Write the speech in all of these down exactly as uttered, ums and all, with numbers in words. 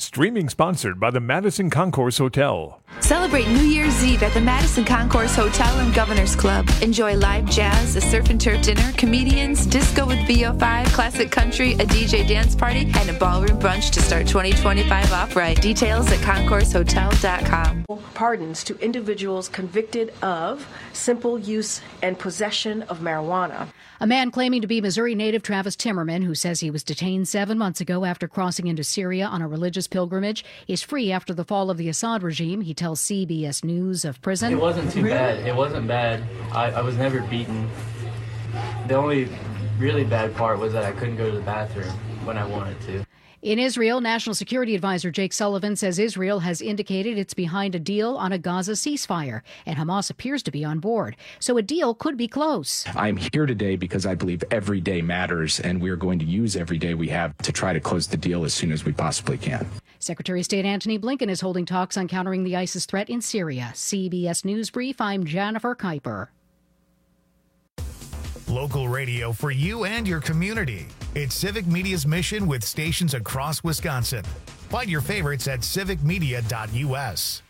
Streaming sponsored by the Madison Concourse Hotel. Celebrate New Year's Eve at the Madison Concourse Hotel and Governor's Club. Enjoy live jazz, a surf and turf dinner, comedians, disco with V O five, classic country, a D J dance party, and a ballroom brunch to start twenty twenty-five off right. Details at concourse hotel dot com. Pardons to individuals convicted of simple use and possession of marijuana. A man claiming to be Missouri native Travis Timmerman, who says he was detained seven months ago after crossing into Syria on a religious pilgrimage, is free after the fall of the Assad regime. He tells C B S News of prison. It wasn't too bad. It wasn't bad. I, I was never beaten. The only really bad part was that I couldn't go to the bathroom when I wanted to. In Israel, National Security Advisor Jake Sullivan says Israel has indicated it's behind a deal on a Gaza ceasefire, and Hamas appears to be on board. So a deal could be close. I'm here today because I believe every day matters, and we're going to use every day we have to try to close the deal as soon as we possibly can. Secretary of State Antony Blinken is holding talks on countering the ISIS threat in Syria. C B S News Brief, I'm Jennifer Kuiper. Local radio for you and your community. It's Civic Media's mission with stations across Wisconsin. Find your favorites at civic media dot u s.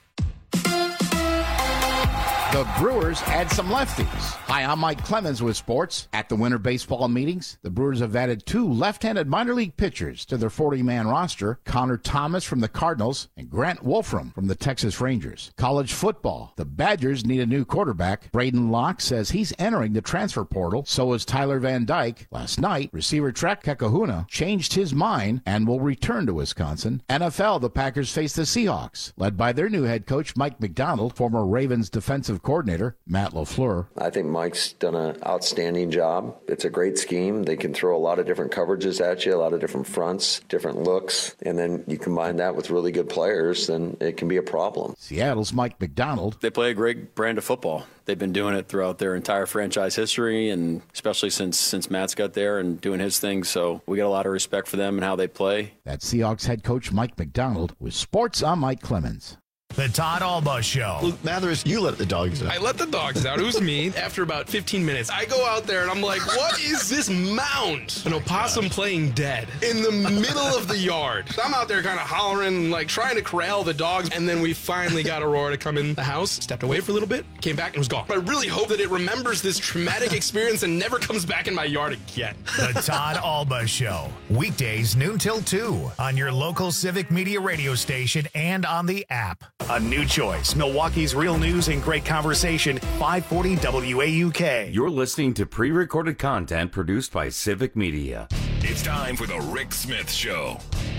The Brewers add some lefties. Hi, I'm Mike Clemens with sports. At the winter baseball meetings, the Brewers have added two left-handed minor league pitchers to their forty-man roster, Connor Thomas from the Cardinals and Grant Wolfram from the Texas Rangers. College football, the Badgers need a new quarterback. Braden Locke says he's entering the transfer portal. So is Tyler Van Dyke. Last night, receiver Trek Kekahuna changed his mind and will return to Wisconsin. N F L, the Packers face the Seahawks, led by their new head coach, Mike McDonald, former Ravens defensive coordinator Matt LaFleur. I think Mike's done an outstanding job. It's a great scheme. They can throw a lot of different coverages at you, a lot of different fronts, different looks, and then you combine that with really good players, then it can be a problem. Seattle's Mike McDonald. They play a great brand of football. They've been doing it throughout their entire franchise history, and especially since since Matt's got there and doing his thing. So we got a lot of respect for them and how they play. That's Seahawks head coach Mike McDonald. With sports, I'm Mike Clemens. The Todd Alba Show. Luke Mathers, you let the dogs out. I let the dogs out. It was me. After about fifteen minutes, I go out there and I'm like, what is this mound? An opossum playing dead in the middle of the yard. So I'm out there kind of hollering, like trying to corral the dogs. And then we finally got Aurora to come in the house, stepped away for a little bit, came back and was gone. But I really hope that it remembers this traumatic experience and never comes back in my yard again. The Todd Alba Show. Weekdays noon till two on your local Civic Media radio station and on the app. A new choice. Milwaukee's real news and great conversation. five forty W A U K. You're listening to pre-recorded content produced by Civic Media. It's time for the Rick Smith Show.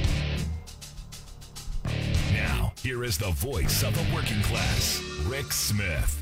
Now, here is the voice of the working class, Rick Smith.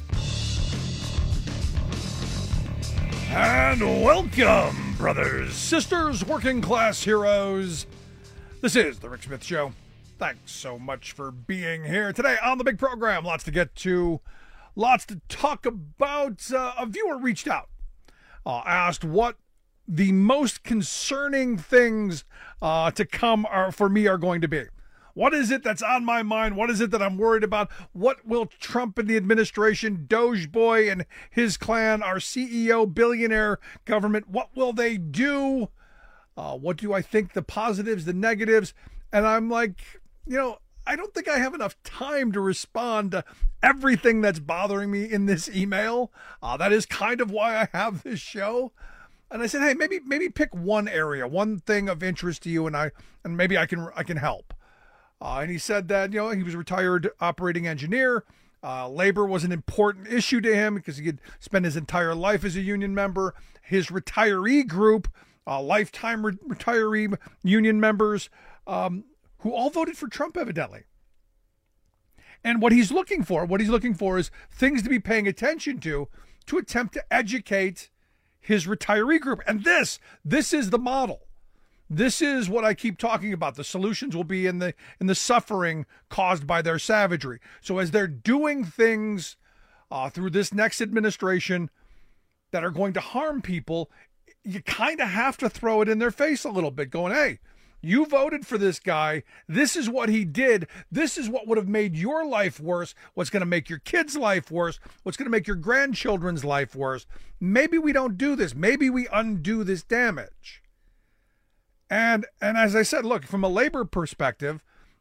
And welcome, brothers, sisters, working class heroes. This is the Rick Smith Show. Thanks so much for being here today on the big program. Lots to get to, lots to talk about. Uh, a viewer reached out, uh, asked what the most concerning things uh, to come are for me are going to be. What is it that's on my mind? What is it that I'm worried about? What will Trump and the administration, Doge Boy and his clan, our C E O, billionaire government, what will they do? Uh, what do I think the positives, the negatives? And I'm like, you know, I don't think I have enough time to respond to everything that's bothering me in this email. Uh, that is kind of why I have this show. And I said, hey, maybe maybe pick one area, one thing of interest to you, and I and maybe I can I can help. Uh, and he said that, you know, he was a retired operating engineer. Uh, labor was an important issue to him because he had spent his entire life as a union member. His retiree group, uh, lifetime re- retiree union members, um, who all voted for Trump, evidently. And what he's looking for, what he's looking for is things to be paying attention to, to attempt to educate his retiree group. And this, this is the model. This is what I keep talking about. The solutions will be in the in the suffering caused by their savagery. So as they're doing things uh, through this next administration that are going to harm people, you kind of have to throw it in their face a little bit, going, hey, you voted for this guy. This is what he did. This is what would have made your life worse. What's going to make your kids' life worse. What's going to make your grandchildren's life worse. Maybe we don't do this. Maybe we undo this damage. And and as I said, look, from a labor perspective,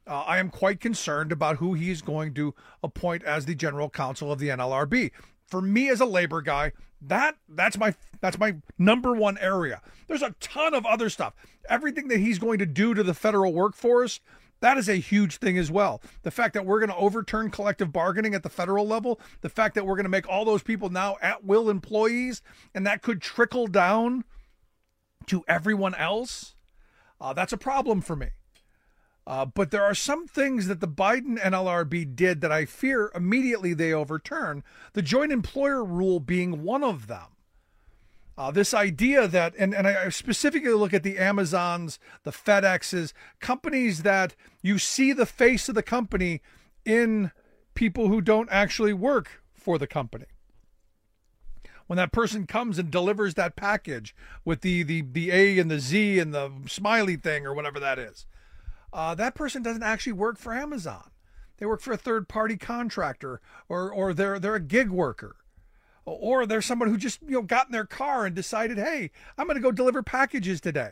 Uh, I am quite concerned about who he's going to appoint as the general counsel of the N L R B. For me as a labor guy, that that's my that's my number one area. There's a ton of other stuff. Everything that he's going to do to the federal workforce, that is a huge thing as well. The fact that we're going to overturn collective bargaining at the federal level, the fact that we're going to make all those people now at-will employees, and that could trickle down to everyone else, uh, that's a problem for me. Uh, but there are some things that the Biden N L R B did that I fear immediately they overturn, the joint employer rule being one of them. Uh, this idea that, and, and I specifically look at the Amazons, the FedExes, companies that you see the face of the company in people who don't actually work for the company. When that person comes and delivers that package with the, the, the A and the Z and the smiley thing or whatever that is, uh, that person doesn't actually work for Amazon. They work for a third-party contractor, or or they're they're a gig worker. Or there's someone who just, you know, got in their car and decided, hey, I'm going to go deliver packages today.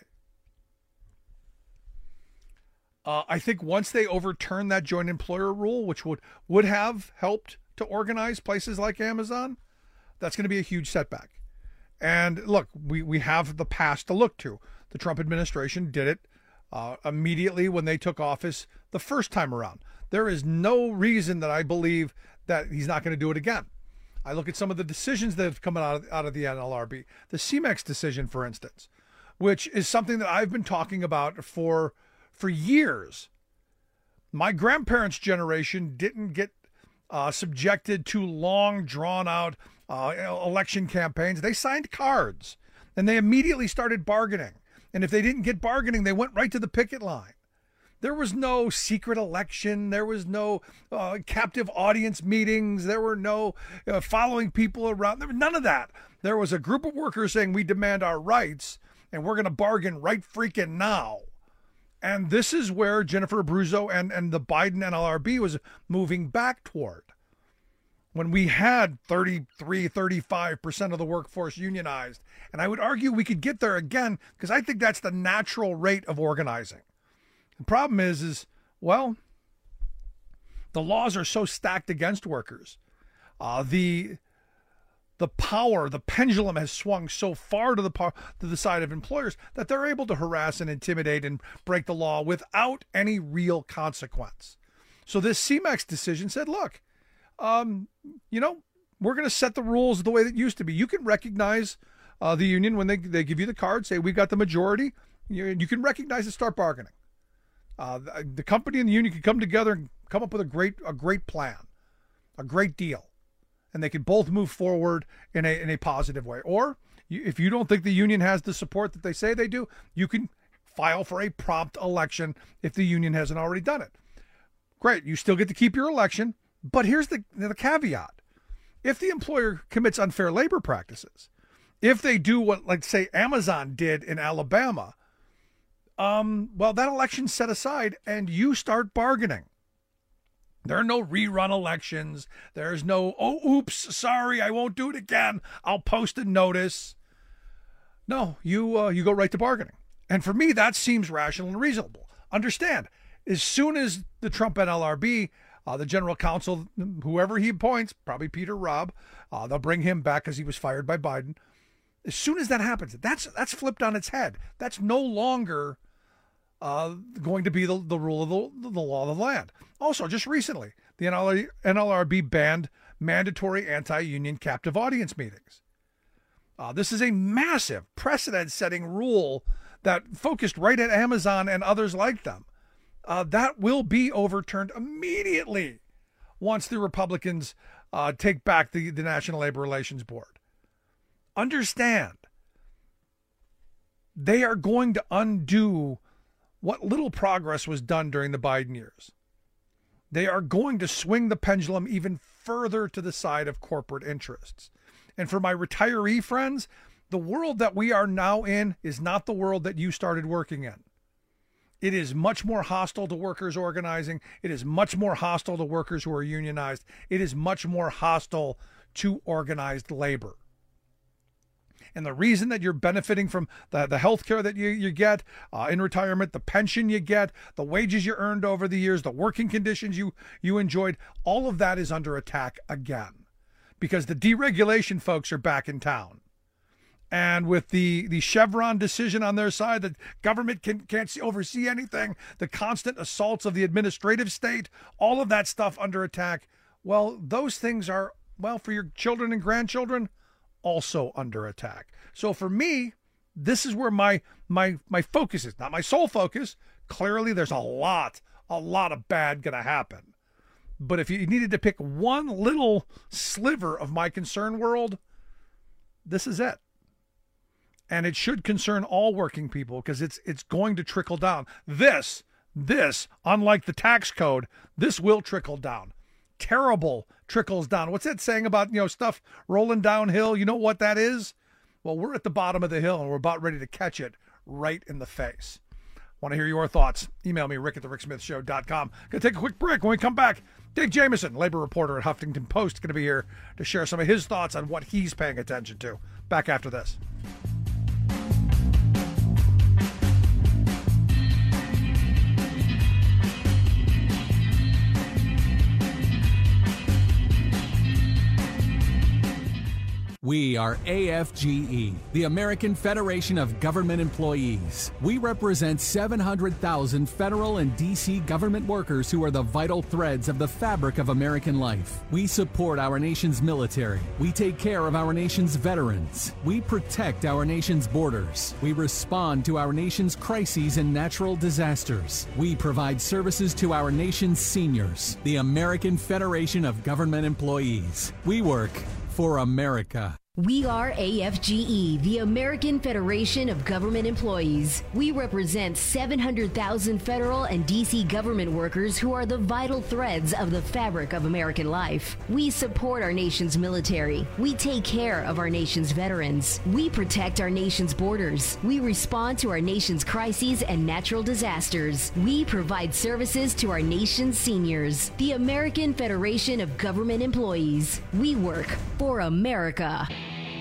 Uh, I think once they overturn that joint employer rule, which would, would have helped to organize places like Amazon, that's going to be a huge setback. And look, we, we have the past to look to. The Trump administration did it uh, immediately when they took office the first time around. There is no reason that I believe that he's not going to do it again. I look at some of the decisions that have come out of, out of the N L R B. The C MEX decision, for instance, which is something that I've been talking about for, for years. My grandparents' generation didn't get uh, subjected to long, drawn-out uh, election campaigns. They signed cards, and they immediately started bargaining. And if they didn't get bargaining, they went right to the picket line. There was no secret election. There was no uh, captive audience meetings. There were no uh, following people around. There was none of that. There was a group of workers saying, we demand our rights, and we're going to bargain right freaking now. And this is where Jennifer Abruzzo and, and the Biden N L R B was moving back toward. When we had thirty-three, thirty-five percent of the workforce unionized. And I would argue we could get there again, because I think that's the natural rate of organizing. The problem is, is, well, the laws are so stacked against workers. Uh, the the power, the pendulum has swung so far to the par- to the side of employers that they're able to harass and intimidate and break the law without any real consequence. So this C MEX decision said, look, um, you know, we're going to set the rules the way that used to be. You can recognize uh, the union when they, they give you the card, say we got the majority. You, you can recognize and start bargaining. Uh, the, the company and the union could come together and come up with a great a great plan, a great deal, and they can both move forward in a in a positive way. Or you, if you don't think the union has the support that they say they do, you can file for a prompt election if the union hasn't already done it. Great, you still get to keep your election, but here's the the caveat: if the employer commits unfair labor practices, if they do what, like say Amazon did in Alabama. Um, well, that election's set aside and you start bargaining. There are no rerun elections. There's no, oh, oops, sorry, I won't do it again. I'll post a notice. No, you uh, you go right to bargaining. And for me, that seems rational and reasonable. Understand, as soon as the Trump N L R B, uh, the general counsel, whoever he appoints, probably Peter Robb, uh, they'll bring him back because he was fired by Biden. As soon as that happens, that's that's flipped on its head. That's no longer Uh, going to be the, the rule of the, the law of the land. Also, just recently, the N L R B banned mandatory anti-union captive audience meetings. Uh, this is a massive precedent-setting rule that focused right at Amazon and others like them. Uh, that will be overturned immediately once the Republicans uh, take back the, the National Labor Relations Board. Understand, they are going to undo what little progress was done during the Biden years. They are going to swing the pendulum even further to the side of corporate interests. And for my retiree friends, the world that we are now in is not the world that you started working in. It is much more hostile to workers organizing. It is much more hostile to workers who are unionized. It is much more hostile to organized labor. and the reason that you're benefiting from the, the health care that you, you get uh, in retirement, the pension you get, the wages you earned over the years, the working conditions you, you enjoyed, all of that is under attack again because the deregulation folks are back in town. And with the, the Chevron decision on their side that government can, can't see, oversee anything, the constant assaults of the administrative state, all of that stuff under attack, well, those things are, well, for your children and grandchildren, also under attack. So for me, this is where my my my focus is, not my sole focus. Clearly, there's a lot, a lot of bad going to happen. But if you needed to pick one little sliver of my concern world, this is it. And it should concern all working people because it's it's going to trickle down. This, this, unlike the tax code, this will trickle down. Terrible trickles down. What's that saying about, you know, stuff rolling downhill? You know what that is? Well, we're at the bottom of the hill and we're about ready to catch it right in the face. Want to hear your thoughts? Email me, rick at the rick smith show dot com. Going to take a quick break. When we come back, Dave Jamieson, labor reporter at Huffington Post, going to be here to share some of his thoughts on what he's paying attention to. Back after this. We are A F G E, the American Federation of Government Employees. We represent seven hundred thousand federal and D C government workers who are the vital threads of the fabric of American life. We support our nation's military. We take care of our nation's veterans. We protect our nation's borders. We respond to our nation's crises and natural disasters. We provide services to our nation's seniors. The American Federation of Government Employees. We work for America. We are A F G E, the American Federation of Government Employees. We represent seven hundred thousand federal and D C government workers who are the vital threads of the fabric of American life. We support our nation's military. We take care of our nation's veterans. We protect our nation's borders. We respond to our nation's crises and natural disasters. We provide services to our nation's seniors. The American Federation of Government Employees. We work for America.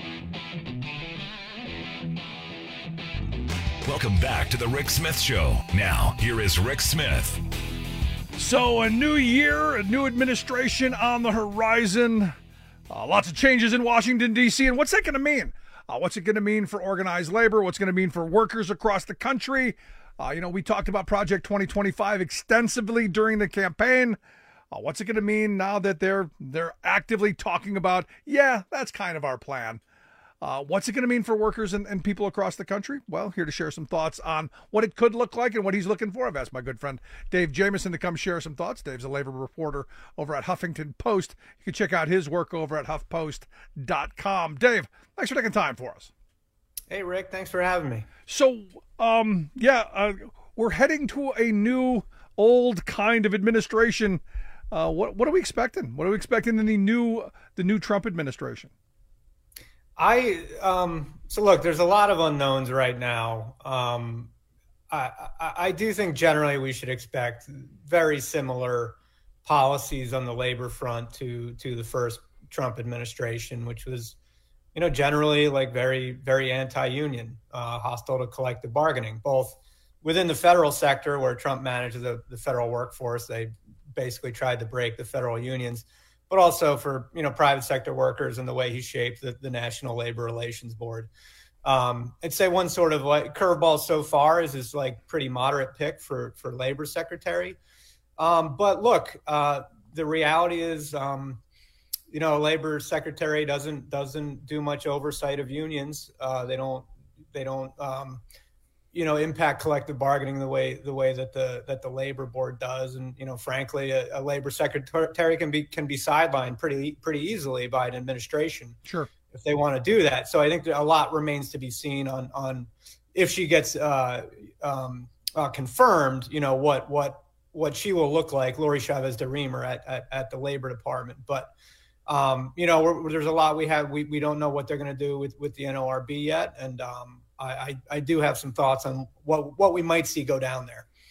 Welcome back to the Rick Smith Show. Now, here is Rick Smith. So, a new year, a new administration on the horizon. Uh, lots of changes in Washington, D C. And what's that going to mean? Uh, what's it going to mean for organized labor? What's going to mean for workers across the country? Uh, you know, we talked about Project twenty twenty-five extensively during the campaign. Uh, what's it going to mean now that they're they're actively talking about, yeah, that's kind of our plan? Uh, what's it going to mean for workers and, and people across the country? Well, here to share some thoughts on what it could look like and what he's looking for, I've asked my good friend Dave Jamieson to come share some thoughts. Dave's a labor reporter over at Huffington Post. You can check out his work over at huff post dot com. Dave, thanks for taking time for us. Hey, Rick, thanks for having me. So, um, yeah, uh, we're heading to a new, old kind of administration. Uh, what what are we expecting? What are we expecting in the new the new Trump administration? I um, so look, there's a lot of unknowns right now. Um, I, I, I do think generally we should expect very similar policies on the labor front to to the first Trump administration, which was, you know, generally like very very anti-union, uh, hostile to collective bargaining, both within the federal sector where Trump manages the, the federal workforce. They basically tried to break the federal unions, but also for, you know, private sector workers and the way he shaped the, the National Labor Relations Board. Um, I'd say one sort of like curveball so far is his like pretty moderate pick for, for labor secretary. Um, but look, uh, the reality is, um, you know, a labor secretary doesn't, doesn't do much oversight of unions. Uh, they don't, they don't, um, you know, impact collective bargaining the way the way that the that the labor board does, and you know, frankly, a, a labor secretary can be can be sidelined pretty pretty easily by an administration, sure, if they want to do that. So I think a lot remains to be seen on on if she gets uh, um, uh, confirmed. You know what what what she will look like, Lori Chavez DeRemer at, at at the Labor Department, but. Um, you know, we're, there's a lot we have. We, we don't know what they're going to do with, with the N O R B yet, and um, I, I, I do have some thoughts on what what we might see go down there.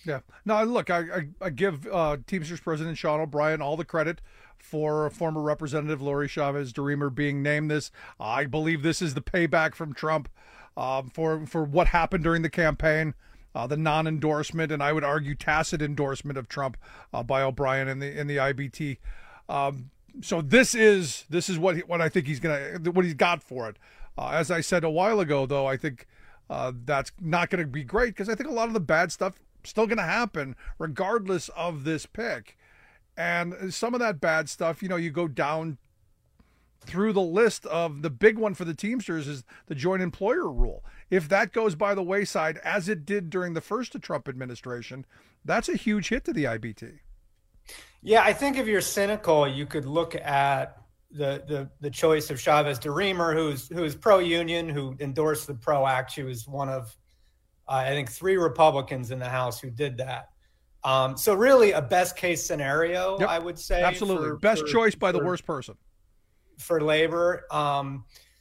Yeah. Now, look, I, I, I give uh, Teamsters President Sean O'Brien all the credit for former Representative Lori Chavez DeRemer being named this. I believe this is the payback from Trump um, for for what happened during the campaign, uh, the non-endorsement, and I would argue tacit endorsement of Trump uh, by O'Brien in the in the I B T. Um, so this is this is what he, what I think he's gonna what he's got for it. Uh, as I said a while ago, though, I think uh, that's not going to be great because I think a lot of the bad stuff still going to happen regardless of this pick. And some of that bad stuff, you know, you go down through the list of the big one for the Teamsters is the joint employer rule. If that goes by the wayside, as it did during the first Trump administration, that's a huge hit to the I B T. Yeah, I think if you're cynical, you could look at the the, the choice of Chavez DeRemer, who's who's pro-union, who endorsed the PRO Act. She was one of Uh, I think three Republicans in the House who did that. Um, so really a best case scenario, yep, I would say. Absolutely. For, best for, choice by for, the worst person. For labor. Um,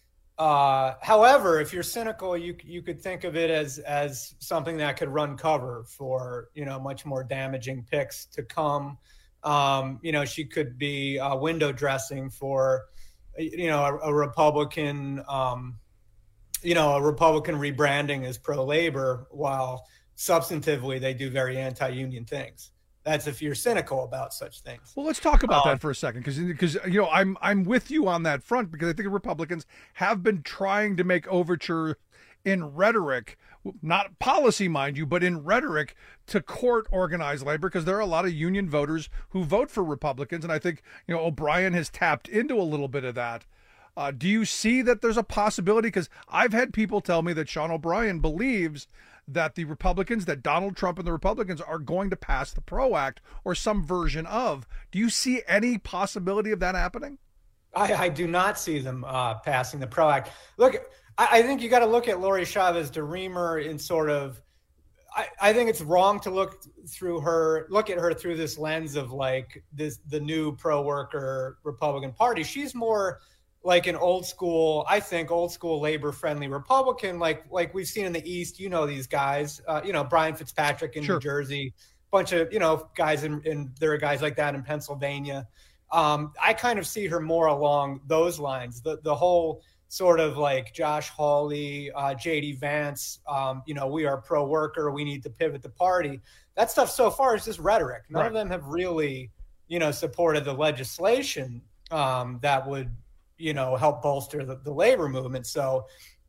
uh, however, if you're cynical, you you could think of it as as something that could run cover for, you know, much more damaging picks to come. Um, you know, she could be uh, window dressing for, you know, a, a Republican um you know, a Republican rebranding as pro-labor while substantively they do very anti-union things. That's if you're cynical about such things. Well, let's talk about um, that for a second, because because you know I'm I'm with you on that front, because I think Republicans have been trying to make overture in rhetoric, not policy, mind you, but in rhetoric to court organized labor, because there are a lot of union voters who vote for Republicans, and I think you know O'Brien has tapped into a little bit of that. Uh, do you see that there's a possibility? Because I've had people tell me that Sean O'Brien believes that the Republicans, that Donald Trump and the Republicans are going to pass the PRO Act or some version of. Do you see any possibility of that happening? I, I do not see them uh, passing the PRO Act. Look, I, I think you got to look at Lori Chavez DeRemer in sort of, I, I think it's wrong to look through her, look at her through this lens of like this, the new pro-worker Republican Party. She's more like an old school, I think, old school labor friendly Republican, like like we've seen in the East. You know these guys, uh, you know Brian Fitzpatrick in sure. New Jersey, bunch of you know guys in, in there are guys like that in Pennsylvania. Um, I kind of see her more along those lines. The the whole sort of like Josh Hawley, uh, J D Vance, um, you know, we are pro worker, we need to pivot the party. That stuff so far is just rhetoric. None right. of them have really, you know, supported the legislation um, that would. you know, help bolster the, the labor movement. So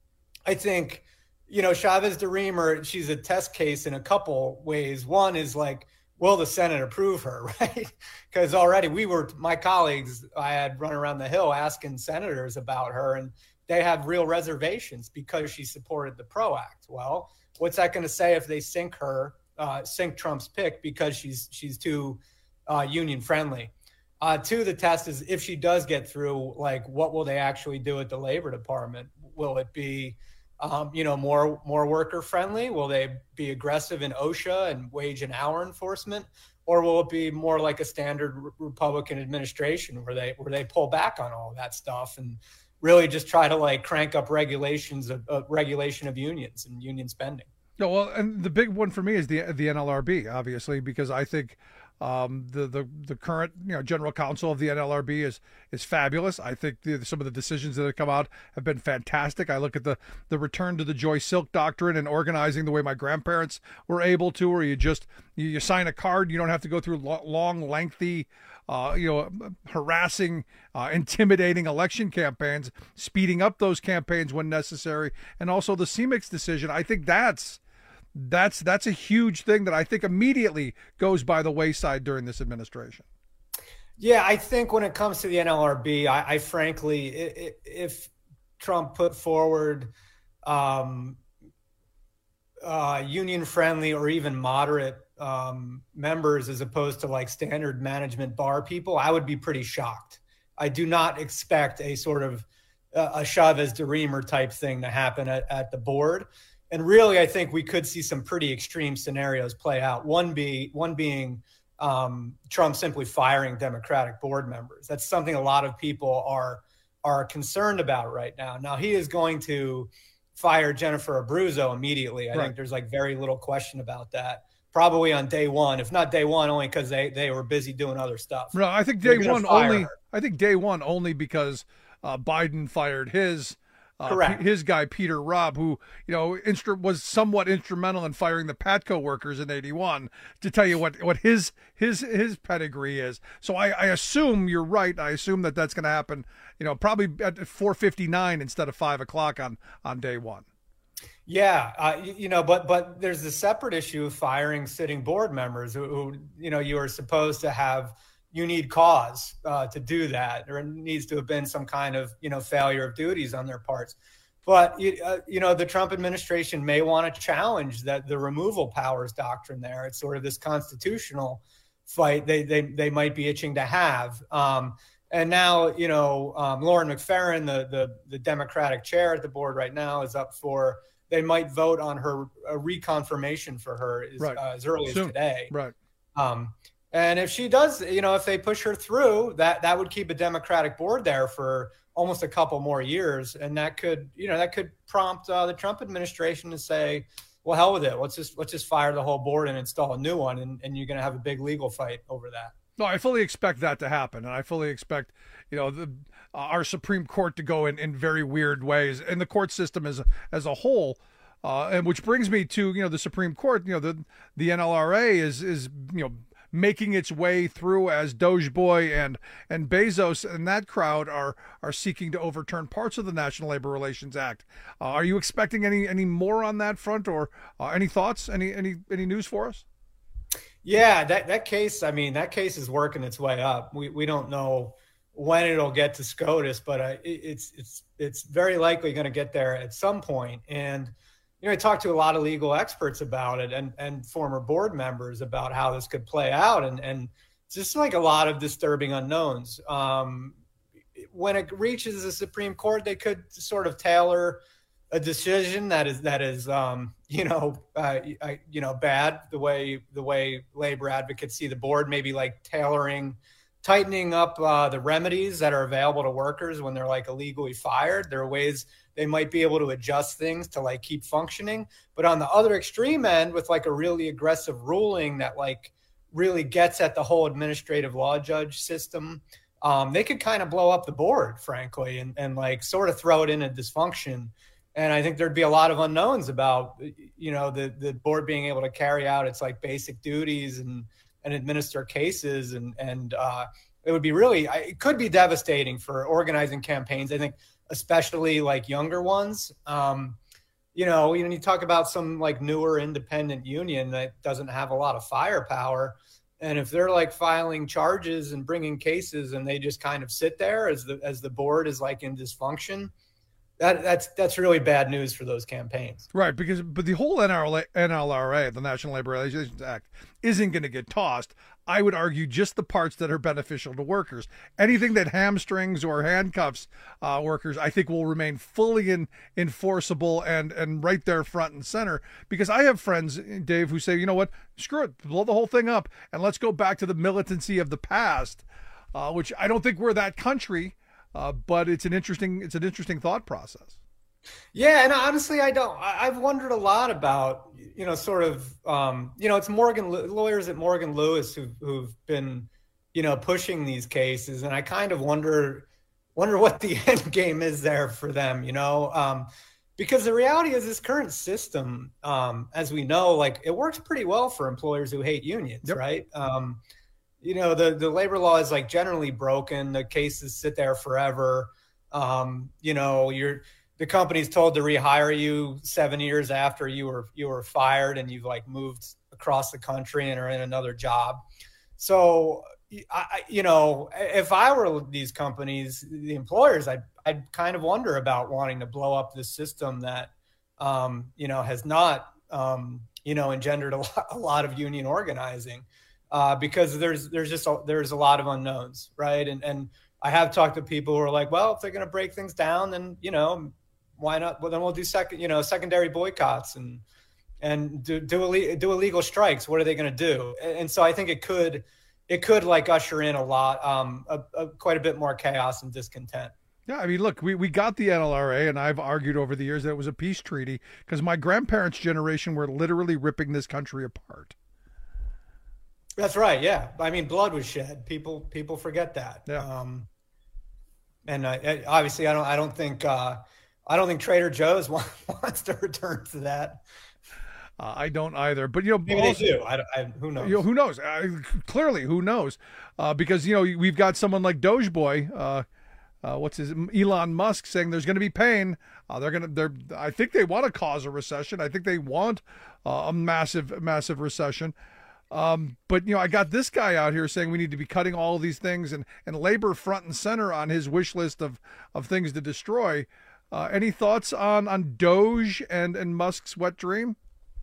I think, you know, Chavez DeRemer, she's a test case in a couple ways. One is like, will the Senate approve her, right? Because already we were, my colleagues, I had run around the Hill asking senators about her, and they have real reservations because she supported the PRO Act. Well, what's that going to say if they sink her, uh, sink Trump's pick because she's she's too uh, union friendly? Uh, two, the test is if she does get through, like, what will they actually do at the Labor Department? Will it be, um, you know, more more worker friendly? Will they be aggressive in OSHA and wage and hour enforcement, or will it be more like a standard re- Republican administration where they where they pull back on all of that stuff and really just try to like crank up regulations of uh, regulation of unions and union spending? No, well, and the big one for me is the the N L R B, obviously, because I think. Um, the, the the current you know general counsel of the N L R B is is fabulous. I think the, some of the decisions that have come out have been fantastic. I look at the the return to the Joy Silk doctrine and organizing the way my grandparents were able to, where you just you, you sign a card, you don't have to go through lo- long, lengthy, uh, you know, harassing, uh, intimidating election campaigns, speeding up those campaigns when necessary, and also the C M E X decision. I think that's. That's that's a huge thing that I think immediately goes by the wayside during this administration. Yeah, I think when it comes to the N L R B, I, I frankly, if Trump put forward um, uh, union-friendly or even moderate um, members as opposed to like standard management bar people, I would be pretty shocked. I do not expect a sort of uh, a Chavez DeRemer type thing to happen at, at the board. And really, I think we could see some pretty extreme scenarios play out. One be one being um, Trump simply firing Democratic board members. That's something a lot of people are are concerned about right now. Now, he is going to fire Jennifer Abruzzo immediately. I right. think there's like very little question about that. probably on day one, if not day one, only because they, they were busy doing other stuff. No, I think day one only. Her. I think day one only because uh, Biden fired his uh, Correct. P- his guy Peter Robb, who you know instru- was somewhat instrumental in firing the Patco workers in eighty-one. To tell you what what his his his pedigree is. So I, I assume you're right. I assume that that's going to happen. You know, probably at four fifty-nine instead of five o'clock on on day one. Yeah, uh, you, you know, but but there's a separate issue of firing sitting board members who, who you know, you are supposed to have, you need cause uh, to do that. There needs to have been some kind of, you know, failure of duties on their parts. But, you, uh, you know, the Trump administration may want to challenge that the removal powers doctrine there. It's sort of this constitutional fight they they, they might be itching to have. Um, and now, you know, um, Lauren McFerrin, the, the the Democratic chair at the board right now, is up for, they might vote on her a reconfirmation for her as, right. uh, as early Soon. as today. Right. Um, and if she does, you know, if they push her through, that that would keep a Democratic board there for almost a couple more years, and that could, you know, that could prompt uh, the Trump administration to say, "Well, hell with it. Let's just let's just fire the whole board and install a new one," and, and you're going to have a big legal fight over that. No, I fully expect that to happen, and I fully expect, you know, the, uh, our Supreme Court to go in, in very weird ways, and the court system as as a whole. Uh, and which brings me to, you know, the Supreme Court. You know, the the N L R A is is you know making its way through as Doge Boy and and Bezos and that crowd are are seeking to overturn parts of the National Labor Relations Act. Uh, are you expecting any any more on that front, or uh, any thoughts? Any any any news for us? Yeah, that, that case, I mean, that case is working its way up. We we don't know when it'll get to SCOTUS, but uh, it, it's it's it's very likely going to get there at some point. And, you know, I talked to a lot of legal experts about it and, and former board members about how this could play out. And, and it's just like a lot of disturbing unknowns. Um, when it reaches the Supreme Court, they could sort of tailor a decision that is that is um, you know uh, you know bad the way the way labor advocates see the board, maybe like tailoring, tightening up uh, the remedies that are available to workers when they're like illegally fired. There are ways they might be able to adjust things to like keep functioning. But on the other extreme end, with like a really aggressive ruling that like really gets at the whole administrative law judge system, um, they could kind of blow up the board, frankly, and and like sort of throw it in a dysfunction. And I think there'd be a lot of unknowns about, you know, the, the board being able to carry out its like basic duties and, and administer cases. And, and uh, it would be really, it could be devastating for organizing campaigns. I think especially like younger ones. Um, you know, when you talk about some like newer independent union that doesn't have a lot of firepower, and if they're like filing charges and bringing cases and they just kind of sit there as the, as the board is like in dysfunction, That that's that's really bad news for those campaigns. Right, because but the whole N L R A, the National Labor Relations Act, isn't going to get tossed. I would argue just the parts that are beneficial to workers. Anything that hamstrings or handcuffs uh, workers, I think, will remain fully in, enforceable and and right there front and center. Because I have friends, Dave, who say, you know what, screw it, blow the whole thing up, and let's go back to the militancy of the past, uh, which I don't think we're that country. Uh, but it's an interesting it's an interesting thought process. Yeah, and honestly, I don't. I, I've wondered a lot about, you know, sort of, um, you know, it's Morgan lawyers at Morgan Lewis who've, who've been, you know, pushing these cases, and I kind of wonder wonder what the end game is there for them, you know, um, because the reality is this current system, um, as we know, like it works pretty well for employers who hate unions, yep. right? Um, You know, the, the labor law is like generally broken. The cases sit there forever. Um, you know, you're the company's told to rehire you seven years after you were you were fired and you've like moved across the country and are in another job. So, I, you know, if I were these companies, the employers, I'd, I'd kind of wonder about wanting to blow up this system that, um, you know, has not, um, you know, engendered a lot, a lot of union organizing. Uh, because there's there's just a, there's a lot of unknowns, right? And and I have talked to people who are like, well, if they're going to break things down, then you know, why not? Well, then we'll do second, you know, secondary boycotts and and do do, ille- do illegal strikes. What are they going to do? And, and so I think it could it could like usher in a lot, um, a, a, quite a bit more chaos and discontent. Yeah, I mean, look, we, we got the N L R A, and I've argued over the years that it was a peace treaty because my grandparents' generation were literally ripping this country apart. That's right. Yeah. I mean, blood was shed. People, people forget that. Yeah. Um, and I, I, obviously I don't, I don't think, uh, I don't think Trader Joe's wants to return to that. Uh, I don't either, but you know, maybe also, they do. I, I, who knows? You know, who knows? Uh, clearly, who knows? Uh, because you know, we've got someone like Doge Boy, uh, uh, what's his Elon Musk, saying there's going to be pain. Uh, they're going to, they're. I think they want to cause a recession. I think they want uh, a massive, massive recession. Um, but you know, I got this guy out here saying we need to be cutting all of these things, and and labor front and center on his wish list of of things to destroy. Uh, any thoughts on on Doge and and Musk's wet dream?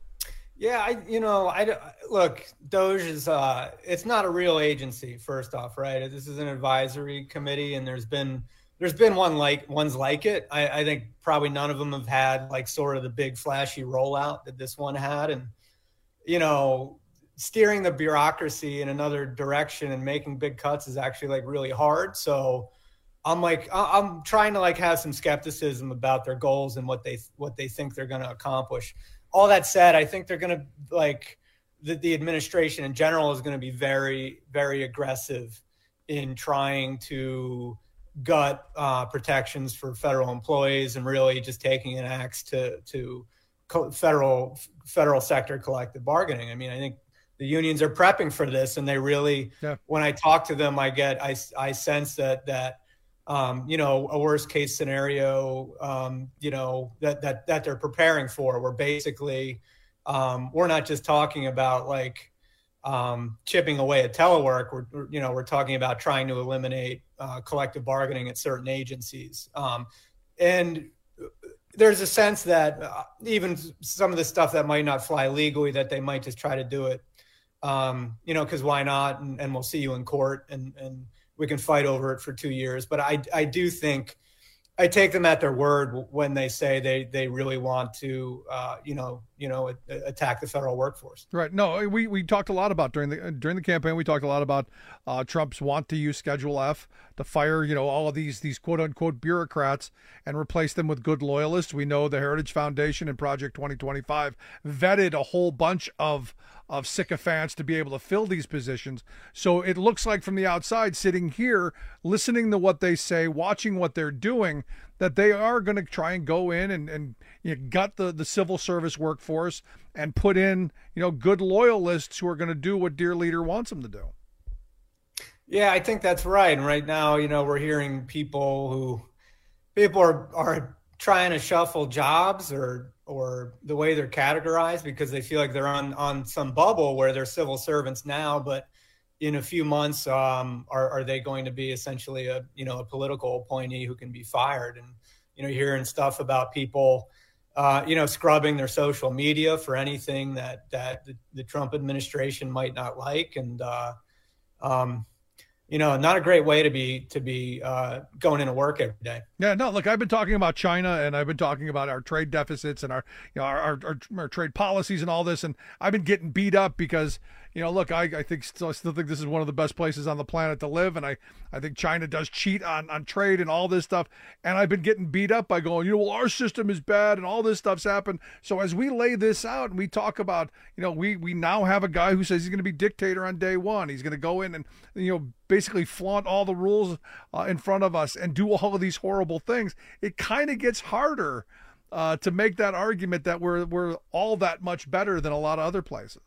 Yeah, I you know I look, Doge is uh it's not a real agency, first off, right? This is an advisory committee, and there's been there's been one like ones like it. I, I think probably none of them have had like sort of the big flashy rollout that this one had, and you know, steering the bureaucracy in another direction and making big cuts is actually like really hard. So I'm like I'm trying to like have some skepticism about their goals and what they what they think they're going to accomplish. All that said, I think they're going to like the, the administration in general is going to be very, very aggressive in trying to gut uh, protections for federal employees and really just taking an axe to to co- federal federal sector collective bargaining. I mean, I think the unions are prepping for this, and they really, yeah. when I talk to them, I get I, I sense that that. Um, you know, a worst case scenario, um, you know, that, that, that they're preparing for, where basically um, we're not just talking about like um, chipping away at telework. We're, you know, we're talking about trying to eliminate uh, collective bargaining at certain agencies. Um, and there's a sense that uh, even some of the stuff that might not fly legally, that they might just try to do it, um, you know, because why not? And, and we'll see you in court, and, and we can fight over it for two years. But I, I do think I take them at their word when they say they, they really want to, uh, you know, you know, attack the federal workforce. Right. No, we, we talked a lot about during the during the campaign. We talked a lot about uh, Trump's want to use Schedule F to fire, you know, all of these these quote unquote bureaucrats and replace them with good loyalists. We know the Heritage Foundation and Project twenty twenty-five vetted a whole bunch of of sycophants to be able to fill these positions. So it looks like from the outside, sitting here, listening to what they say, watching what they're doing, that they are going to try and go in and, and you know, gut the, the civil service workforce and put in, you know, good loyalists who are going to do what Dear Leader wants them to do. Yeah, I think that's right. And right now, you know, we're hearing people who people are, are trying to shuffle jobs or or the way they're categorized because they feel like they're on, on some bubble where they're civil servants now, but in a few months, um, are, are they going to be essentially a, you know, a political appointee who can be fired? And, you know, hearing stuff about people, uh, you know, scrubbing their social media for anything that, that the, the Trump administration might not like. And, uh, um, you know, not a great way to be to be uh, going into work every day. Yeah, no, look, I've been talking about China, and I've been talking about our trade deficits and our, you know, our, our, our, our trade policies and all this, and I've been getting beat up because, you know, look, I, I think still, I still think this is one of the best places on the planet to live, and I, I think China does cheat on, on trade and all this stuff, and I've been getting beat up by going, you know, well, our system is bad and all this stuff's happened. So as we lay this out and we talk about, you know, we we now have a guy who says he's going to be dictator on day one. He's going to go in and, you know, basically flaunt all the rules uh, in front of us and do all of these horrible things. It kind of gets harder uh, to make that argument that we're we're all that much better than a lot of other places.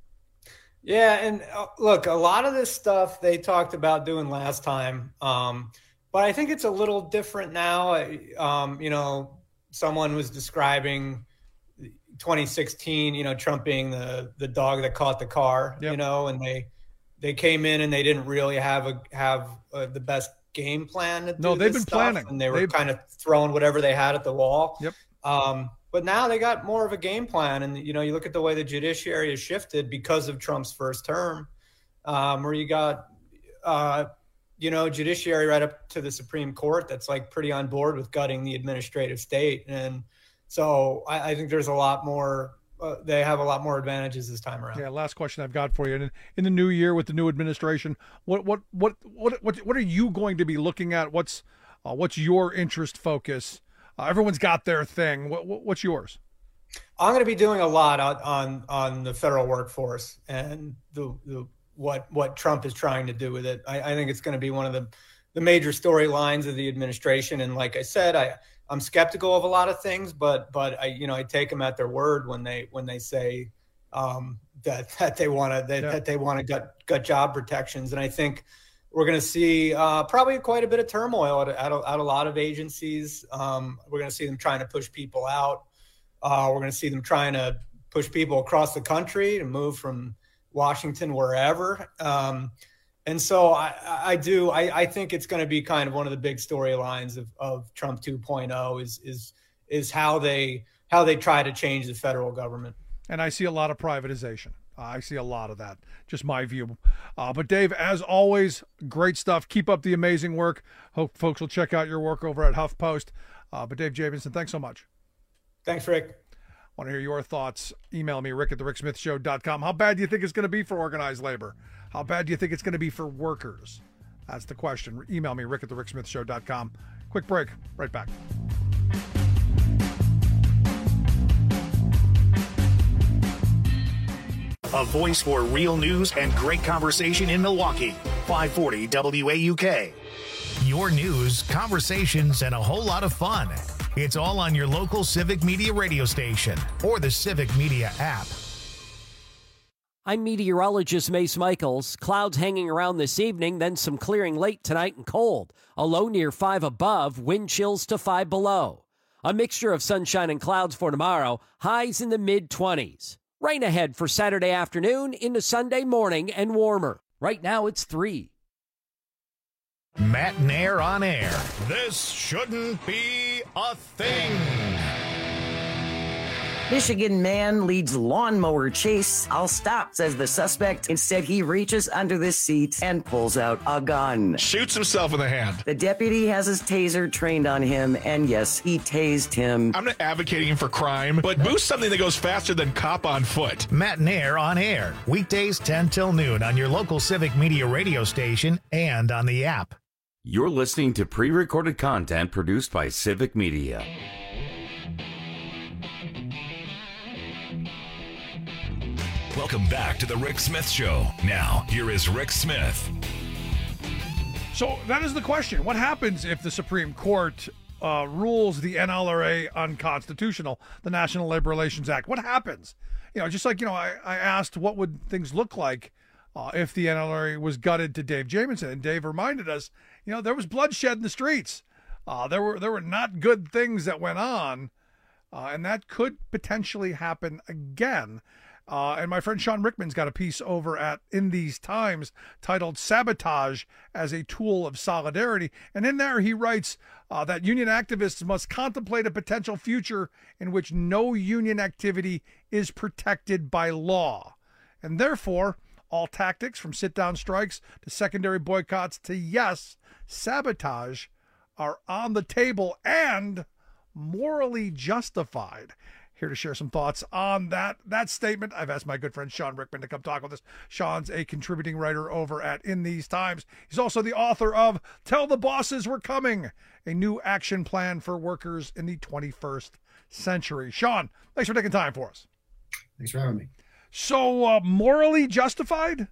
Yeah, and uh, look, a lot of this stuff they talked about doing last time, um, but I think it's a little different now. Um, you know, someone was describing twenty sixteen, you know, Trump being the the dog that caught the car, yep. you know, and they they came in and they didn't really have a have a, the best game plan. To no, do they've this been stuff, planning, and they were they've... kind of throwing whatever they had at the wall. Yep. Um, But now they got more of a game plan. And, you know, you look at the way the judiciary has shifted because of Trump's first term, um, where you got, uh, you know, judiciary right up to the Supreme Court that's like pretty on board with gutting the administrative state. And so I, I think there's a lot more, uh, they have a lot more advantages this time around. Yeah. Last question I've got for you. In, in the new year with the new administration, what, what, what, what, what, what are you going to be looking at? What's, uh, what's your interest focus? Uh, everyone's got their thing. What, what, what's yours? I'm going to be doing a lot on, on, on the federal workforce and the, the what what Trump is trying to do with it. I, I think it's going to be one of the, the major storylines of the administration. And like I said, I, I'm skeptical of a lot of things, but but I you know I take them at their word when they when they say um, that that they want to that, yeah. that they want to gut gut job protections. And I think we're going to see uh, probably quite a bit of turmoil at, at, a, at a lot of agencies. Um, we're going to see them trying to push people out. Uh, we're going to see them trying to push people across the country to move from Washington wherever. Um, and so I, I do. I, I think it's going to be kind of one of the big storylines of, of Trump two point oh is is is how they how they try to change the federal government. And I see a lot of privatization. I see a lot of that. Just my view. Uh, but Dave, as always, great stuff. Keep up the amazing work. Hope folks will check out your work over at HuffPost. Uh, but Dave Jamieson, thanks so much. Thanks, Rick. Want to hear your thoughts? Email me, rick at the rick smith show dot com. How bad do you think it's going to be for organized labor? How bad do you think it's going to be for workers? That's the question. Email me, rick at the rick smith show dot com. Quick break. Right back. A voice for real news and great conversation in Milwaukee. five forty W A U K. Your news, conversations, and a whole lot of fun. It's all on your local Civic Media radio station or the Civic Media app. I'm meteorologist Mace Michaels. Clouds hanging around this evening, then some clearing late tonight and cold. A low near five above, wind chills to five below. A mixture of sunshine and clouds for tomorrow, highs in the mid-twenties. Rain ahead for Saturday afternoon into Sunday morning and warmer. Right now it's three. Matt Nair on air. This shouldn't be a thing. Michigan man leads lawnmower chase. I'll stop, says the suspect. Instead, he reaches under the seat and pulls out a gun. Shoots himself in the hand. The deputy has his taser trained on him, and yes, he tased him. I'm not advocating for crime, but boost something that goes faster than cop on foot. Matt Nair on air. Weekdays ten till noon on your local Civic Media radio station and on the app. You're listening to pre-recorded content produced by Civic Media. Welcome back to the Rick Smith Show. Now, here is Rick Smith. So that is the question. What happens if the Supreme Court uh, rules the N L R A unconstitutional, the National Labor Relations Act? What happens? You know, just like, you know, I, I asked what would things look like uh, if the N L R A was gutted to Dave Jamieson. And Dave reminded us, you know, there was bloodshed in the streets. Uh, there were there were not good things that went on, uh, and that could potentially happen again. Uh, and my friend Sean Rickman's got a piece over at In These Times titled Sabotage as a Tool of Solidarity. And in there he writes uh, that union activists must contemplate a potential future in which no union activity is protected by law. And therefore, all tactics from sit-down strikes to secondary boycotts to, yes, sabotage are on the table and morally justified. Here to share some thoughts on that that statement, I've asked my good friend Sean Rickman to come talk with us. Sean's a contributing writer over at In These Times. He's also the author of Tell the Bosses We're Coming, a new action plan for workers in the twenty-first century. Sean, thanks for taking time for us. Thanks for having me. So, uh, morally justified?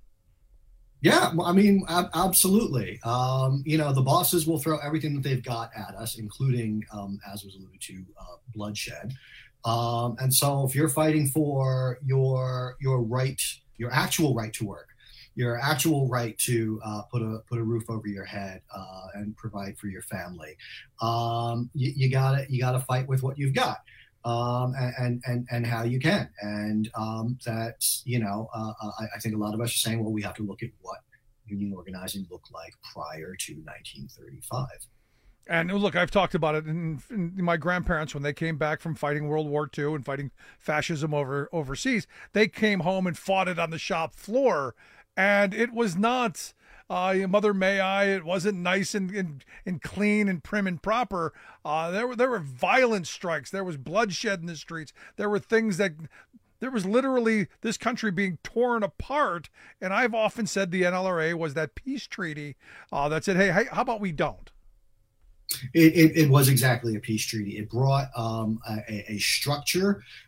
Yeah, I mean, ab- absolutely. Um, you know, the bosses will throw everything that they've got at us, including, um, as was alluded to, uh, bloodshed. Um, and so if you're fighting for your your right, your actual right to work, your actual right to uh, put a put a roof over your head uh, and provide for your family, um, you, you gotta you gotta fight with what you've got. Um, and, and, and how you can. And um, that, you know, uh, I, I think a lot of us are saying, well, we have to look at what union organizing looked like prior to nineteen thirty-five. And look, I've talked about it. In, in my grandparents, when they came back from fighting World War Two and fighting fascism over overseas, they came home and fought it on the shop floor. And it was not... Uh, Mother May I, it wasn't nice and, and, and clean and prim and proper. Uh, there were there were violent strikes. There was bloodshed in the streets. There were things that, there was literally this country being torn apart. And I've often said the N L R A was that peace treaty uh, that said, hey, hey, how about we don't? It, it, it was exactly a peace treaty. It brought um, a, a structure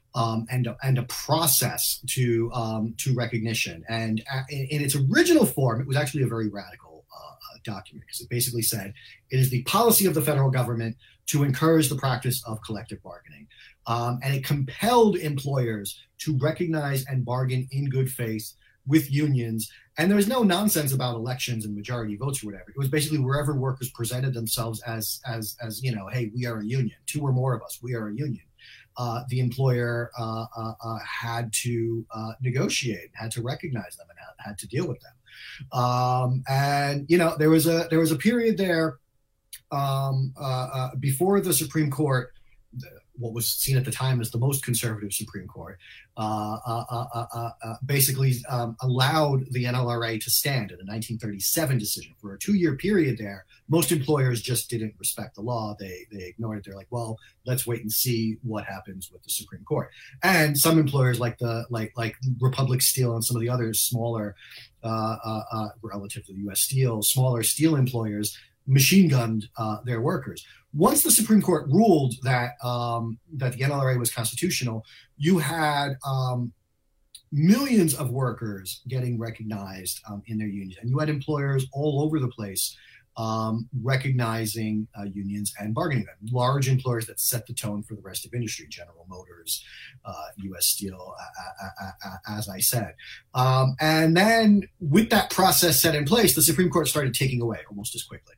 um, and and a process to um, to recognition. And in, in its original form, it was actually a very radical uh, document, because it basically said it is the policy of the federal government to encourage the practice of collective bargaining, um, and it compelled employers to recognize and bargain in good faith with unions. And there was no nonsense about elections and majority votes or whatever. It was basically wherever workers presented themselves as, as, as you know, hey, we are a union, two or more of us, we are a union. Uh, the employer uh, uh, uh, had to uh, negotiate, had to recognize them, and had, had to deal with them. Um, and you know, there was a there was a period there um, uh, uh, before the Supreme Court, what was seen at the time as the most conservative Supreme Court, uh, uh, uh, uh, uh, basically um, allowed the N L R A to stand in a nineteen thirty-seven decision. For a two-year period there, most employers just didn't respect the law. They they ignored it. They're like, well, let's wait and see what happens with the Supreme Court. And some employers, like the like like Republic Steel and some of the other smaller, uh, uh, uh, relative to the U S Steel, smaller steel employers, machine gunned uh, their workers. Once the Supreme Court ruled that um, that the N L R A was constitutional, you had um, millions of workers getting recognized um, in their unions, and you had employers all over the place um, recognizing uh, unions and bargaining them. Large employers that set the tone for the rest of industry: General Motors, uh, U S Steel, uh, uh, uh, uh, as I said. Um, and then, with that process set in place, the Supreme Court started taking away almost as quickly.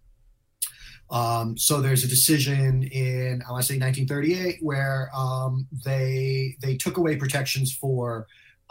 Um, so there's a decision in, I want to say nineteen thirty-eight, where um, they they took away protections for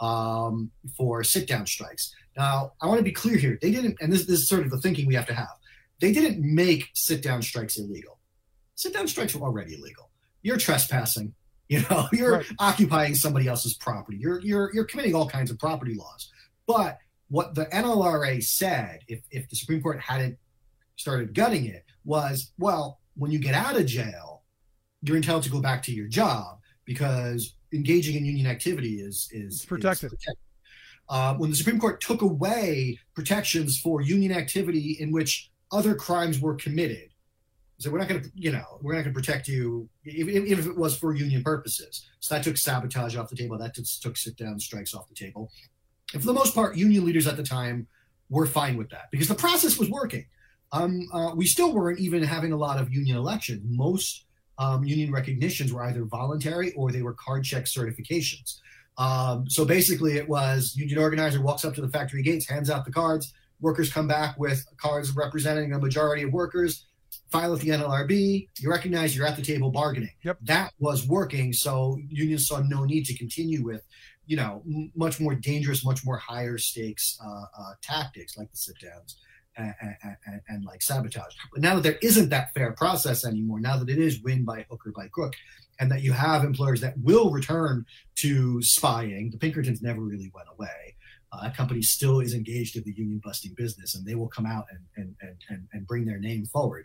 um, for sit-down strikes. Now, I want to be clear here. They didn't, and this, this is sort of the thinking we have to have. They didn't make sit-down strikes illegal. Sit-down strikes were already illegal. You're trespassing. You know, you're right. Occupying somebody else's property. You're you're you're committing all kinds of property laws. But what the N L R A said, if if the Supreme Court hadn't started gutting it, was, well, when you get out of jail, you're entitled to go back to your job, because engaging in union activity is is it's protected. Is protected. Uh, when the Supreme Court took away protections for union activity in which other crimes were committed, so we're not going to, you know, we're not going to protect you even if it was for union purposes. So that took sabotage off the table. That just took sit-down strikes off the table. And for the most part, union leaders at the time were fine with that because the process was working. Um, uh, we still weren't even having a lot of union elections. Most um, union recognitions were either voluntary or they were card check certifications. Um, so basically it was union organizer walks up to the factory gates, hands out the cards, workers come back with cards representing a majority of workers, file at the N L R B, you recognize you're at the table bargaining. Yep. That was working, so unions saw no need to continue with, you know, m- much more dangerous, much more higher stakes uh, uh, tactics like the sit-downs. And, and, and like sabotage. But now that there isn't that fair process anymore, now that it is win by hook or by crook, and that you have employers that will return to spying, the Pinkertons never really went away. Uh, that company still is engaged in the union busting business, and they will come out and and and, and, and bring their name forward.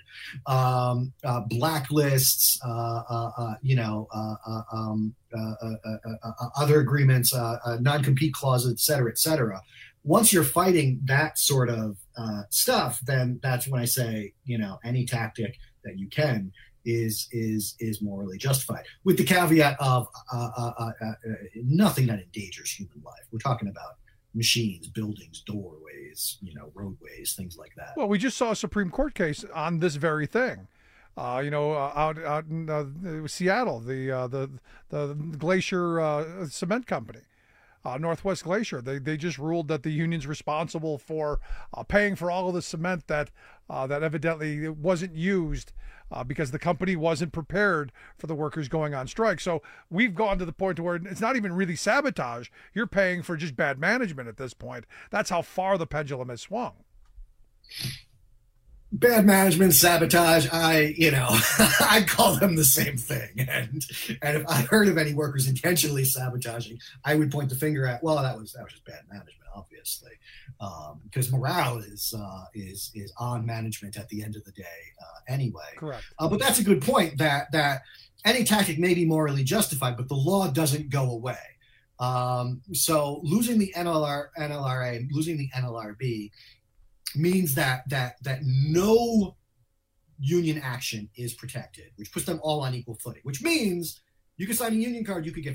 Um, uh, blacklists, uh, uh, uh, you know, uh, uh, um, uh, uh, uh, uh, other agreements, uh, uh, non-compete clauses, et cetera, et cetera. Once you're fighting that sort of uh, stuff, then that's when I say, you know, any tactic that you can is is is morally justified, with the caveat of uh, uh, uh, uh, nothing that endangers human life. We're talking about machines, buildings, doorways, you know, roadways, things like that. Well, we just saw a Supreme Court case on this very thing. Uh, you know, uh, out out in uh, Seattle, the uh, the the Glacier uh, Cement Company. Uh, Northwest Glacier, they they just ruled that the union's responsible for uh, paying for all of the cement that uh, that evidently wasn't used uh, because the company wasn't prepared for the workers going on strike. So we've gone to the point where it's not even really sabotage. You're paying for just bad management at this point. That's how far the pendulum has swung. Bad management, sabotage, I, you know, I call them the same thing. And and if I heard of any workers intentionally sabotaging, I would point the finger at, well, that was that was just bad management, obviously, um, because morale is uh, is is on management at the end of the day uh, anyway. Correct. Uh, but that's a good point. That that any tactic may be morally justified, but the law doesn't go away. Um, so losing the N L R, N L R A, losing the N L R B. Means that that that no union action is protected, which puts them all on equal footing, which means you could sign a union card, you could get fired.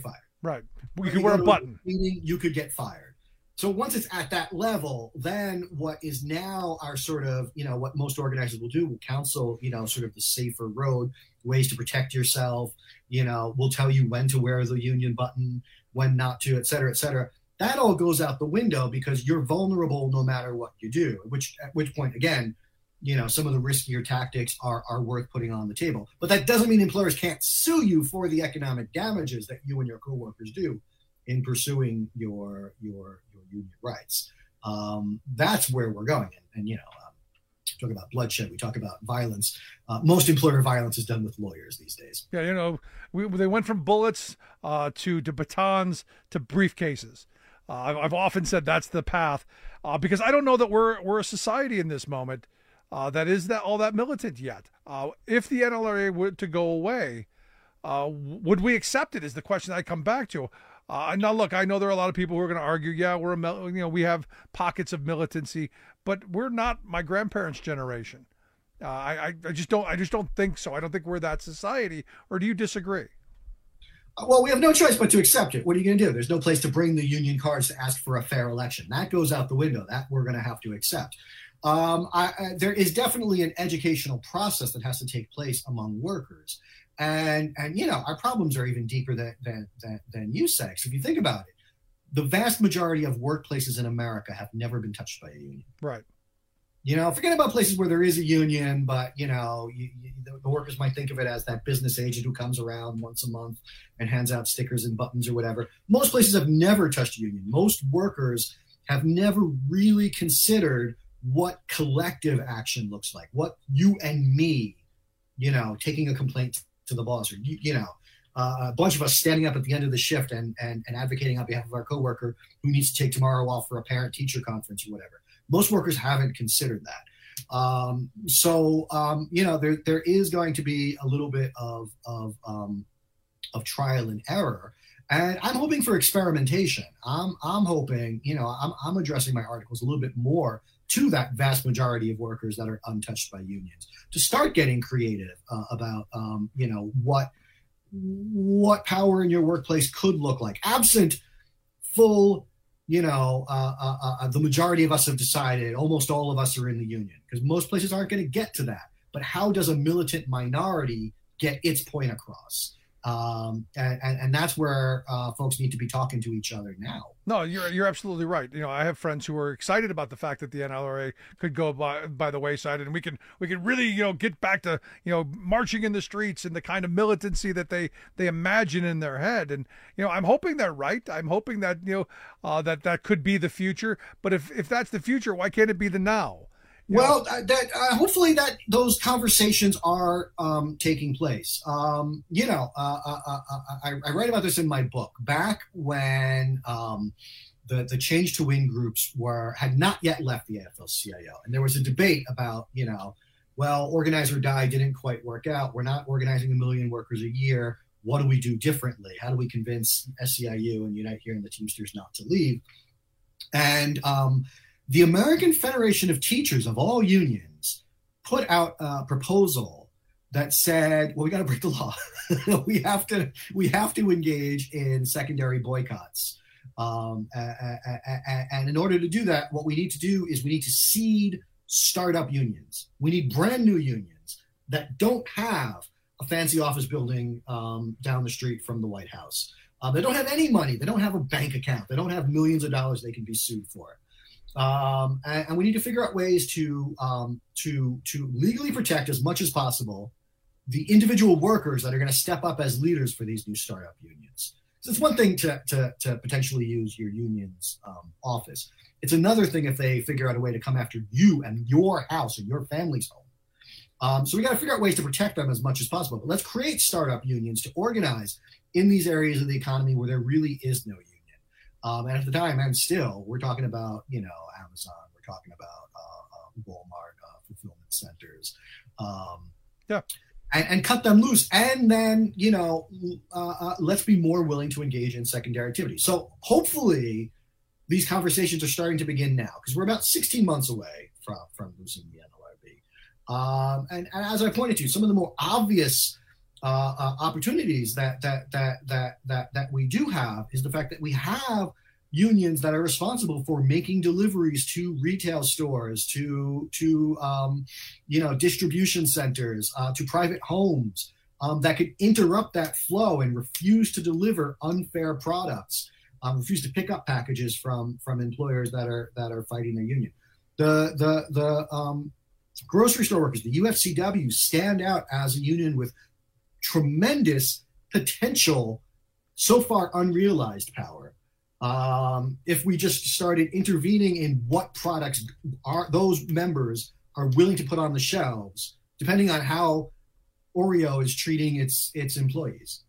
Right. You If could wear a go to button. Meeting, you could get fired. So once it's at that level, then what is now our sort of, you know, what most organizers will do, will counsel, you know, sort of the safer road, ways to protect yourself, you know, we'll tell you when to wear the union button, when not to, et cetera, et cetera. That all goes out the window because you're vulnerable no matter what you do, which at which point, again, you know, some of the riskier tactics are, are worth putting on the table. But that doesn't mean employers can't sue you for the economic damages that you and your coworkers do in pursuing your your your union rights. Um, that's where we're going. And, and you know, um, talk about bloodshed, we talk about violence. Uh, most employer violence is done with lawyers these days. Yeah, you know, we, they went from bullets uh, to, to batons to briefcases. Uh, I've, I've often said that's the path uh, because I don't know that we're we're a society in this moment uh, that is that all that militant yet. Uh, if the N L R A were to go away, uh, would we accept it? Is the question I come back to. Uh, now, look, I know there are a lot of people who are going to argue, yeah, we're a, you know, we have pockets of militancy, but we're not my grandparents' generation. Uh, I, I just don't, I just don't think so. I don't think we're that society. Or do you disagree? Well, we have no choice but to accept it. What are you going to do? There's no place to bring the union cards to ask for a fair election. That goes out the window. That we're going to have to accept. Um, I, I, there is definitely an educational process that has to take place among workers. And, and you know, our problems are even deeper than, than, than, than you say. So if you think about it, the vast majority of workplaces in America have never been touched by a union. Right. You know, forget about places where there is a union, but, you know, you, you, the, the workers might think of it as that business agent who comes around once a month and hands out stickers and buttons or whatever. Most places have never touched a union. Most workers have never really considered what collective action looks like, what you and me, you know, taking a complaint to the boss, or, you, you know, uh, a bunch of us standing up at the end of the shift and, and, and advocating on behalf of our coworker who needs to take tomorrow off for a parent-teacher conference or whatever. Most workers haven't considered that. Um, so, um, you know, there there is going to be a little bit of of um, of trial and error. And I'm hoping for experimentation. I'm I'm hoping, you know, I'm I'm addressing my articles a little bit more to that vast majority of workers that are untouched by unions, to start getting creative uh, about, um, you know, what what power in your workplace could look like, absent full, you know, uh, uh, uh, the majority of us have decided almost all of us are in the union, because most places aren't going to get to that. But how does a militant minority get its point across? Um, and, and, and that's where uh, folks need to be talking to each other now. No, you're you're absolutely right. You know, I have friends who are excited about the fact that the N L R A could go by by the wayside, and we can we can really, you know, get back to, you know, marching in the streets and the kind of militancy that they they imagine in their head. And, you know, I'm hoping they're right. I'm hoping that, you know, uh, that that could be the future. But if if that's the future, why can't it be the now? You well, uh, that uh, hopefully that those conversations are um, taking place. Um, you know, uh, uh, uh, I, I write about this in my book. Back when um, the the Change to Win groups were had not yet left the A F L C I O, and there was a debate about, you know, well, organize or die didn't quite work out. We're not organizing a million workers a year. What do we do differently? How do we convince S E I U and Unite Here and the Teamsters not to leave? And um, the American Federation of Teachers of all unions put out a proposal that said, well, we got to break the law. we have to we have to engage in secondary boycotts. Um, and in order to do that, what we need to do is we need to seed startup unions. We need brand new unions that don't have a fancy office building um, down the street from the White House. Uh, they don't have any money. They don't have a bank account. They don't have millions of dollars they can be sued for. Um, and, and we need to figure out ways to um, to to legally protect as much as possible the individual workers that are going to step up as leaders for these new startup unions. So it's one thing to to, to potentially use your union's um, office. It's another thing if they figure out a way to come after you and your house and your family's home. Um, so we got to figure out ways to protect them as much as possible. But let's create startup unions to organize in these areas of the economy where there really is no union. Um, and at the time, and still, we're talking about, you know, Amazon, we're talking about uh, uh, Walmart, uh, fulfillment centers, um, yeah, and, and cut them loose. And then, you know, uh, uh, let's be more willing to engage in secondary activity. So hopefully these conversations are starting to begin now, because we're about sixteen months away from, from losing the N L R B. Um, and, and as I pointed to, some of the more obvious uh, uh, opportunities that that that that that that we do have is the fact that we have unions that are responsible for making deliveries to retail stores, to to um, you know distribution centers, uh, to private homes um, that could interrupt that flow and refuse to deliver unfair products, um, refuse to pick up packages from from employers that are that are fighting their union. The the the um, grocery store workers, the U F C W, stand out as a union with tremendous potential, so far unrealized power. Um, if we just started intervening in what products are those members are willing to put on the shelves, depending on how Oreo is treating its its employees.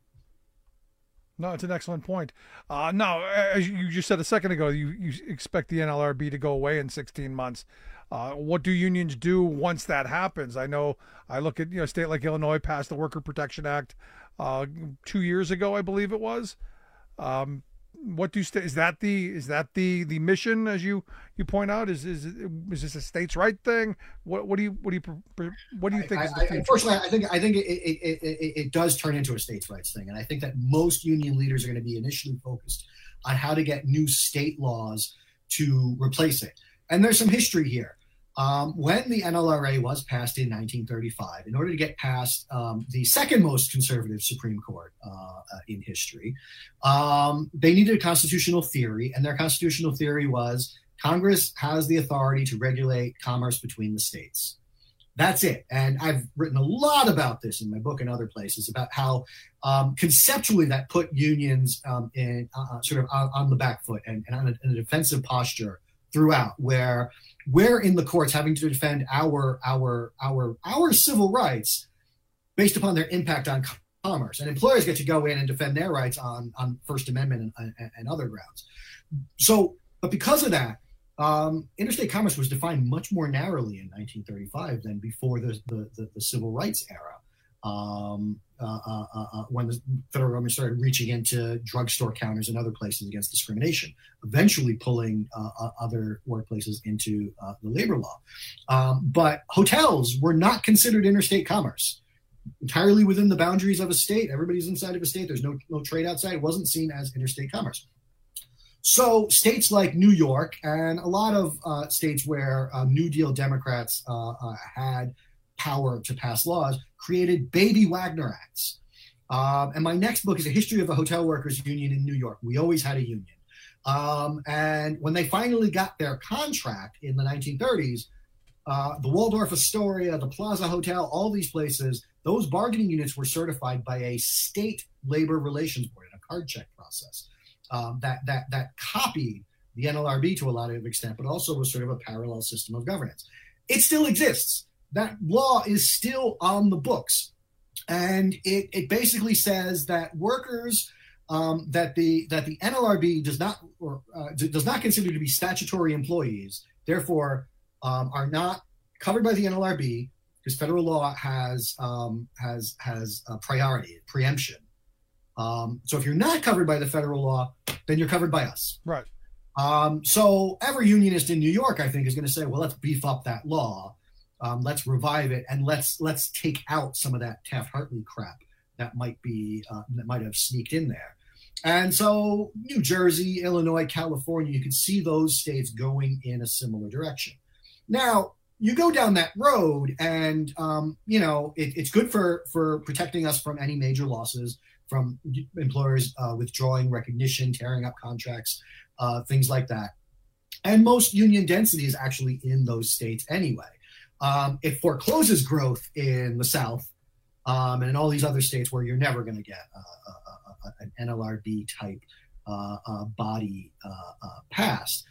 No, it's an excellent point. Uh, no, as you just said a second ago, you, you expect the N L R B to go away in sixteen months. Uh, what do unions do once that happens? I know I look at, you know, a state like Illinois passed the Worker Protection Act uh, two years ago, I believe it was. Um, what do sta- is that the is that the the mission, as you you point out? Is is is this a states' right thing? What what do you what do you what do you think? I, is the I, future? unfortunately, I think I think it it, it it it does turn into a states' rights thing, and I think that most union leaders are going to be initially focused on how to get new state laws to replace it. And there's some history here. Um, when the N L R A was passed in nineteen thirty-five, in order to get past um, the second most conservative Supreme Court uh, uh, in history, um, they needed a constitutional theory, and their constitutional theory was Congress has the authority to regulate commerce between the states. That's it. And I've written a lot about this in my book and other places about how um, conceptually that put unions um, in uh, sort of on, on the back foot and, and on a, in a defensive posture throughout, where we're in the courts having to defend our our our our civil rights based upon their impact on commerce, and employers get to go in and defend their rights on on First Amendment and, and, and other grounds. So, but because of that, um, interstate commerce was defined much more narrowly in nineteen thirty-five than before the the, the, the civil rights era. Um, uh, uh, uh, when the federal government started reaching into drugstore counters and other places against discrimination, eventually pulling uh, uh, other workplaces into uh, the labor law. Um, but hotels were not considered interstate commerce. Entirely within the boundaries of a state, everybody's inside of a state, there's no, no trade outside, it wasn't seen as interstate commerce. So states like New York and a lot of uh, states where uh, New Deal Democrats uh, uh, had power to pass laws created baby Wagner Acts. Um, and my next book is a history of the hotel workers union in New York. We always had a union. Um, and when they finally got their contract in the nineteen thirties, uh, the Waldorf Astoria, the Plaza Hotel, all these places, those bargaining units were certified by a state labor relations board in a card check process um, that, that, that copied the N L R B to a lot of extent, but also was sort of a parallel system of governance. It still exists. That law is still on the books. And it, it basically says that workers um, that the that the N L R B does not or uh, does not consider to be statutory employees, therefore um, are not covered by the N L R B because federal law has um, has has a priority, preemption. Um, so if you're not covered by the federal law, then you're covered by us. Right. Um, so every unionist in New York, I think, is going to say, well, let's beef up that law. Um, let's revive it, and let's let's take out some of that Taft-Hartley crap that might be uh, that might have sneaked in there. And so New Jersey, Illinois, California, you can see those states going in a similar direction. Now, you go down that road, and um, you know it, it's good for for protecting us from any major losses, from employers uh, withdrawing recognition, tearing up contracts, uh, things like that. And most union density is actually in those states anyway. Um, it forecloses growth in the South um, and in all these other states where you're never going to get uh, uh, uh, an N L R B type uh, uh, body uh, uh, passed,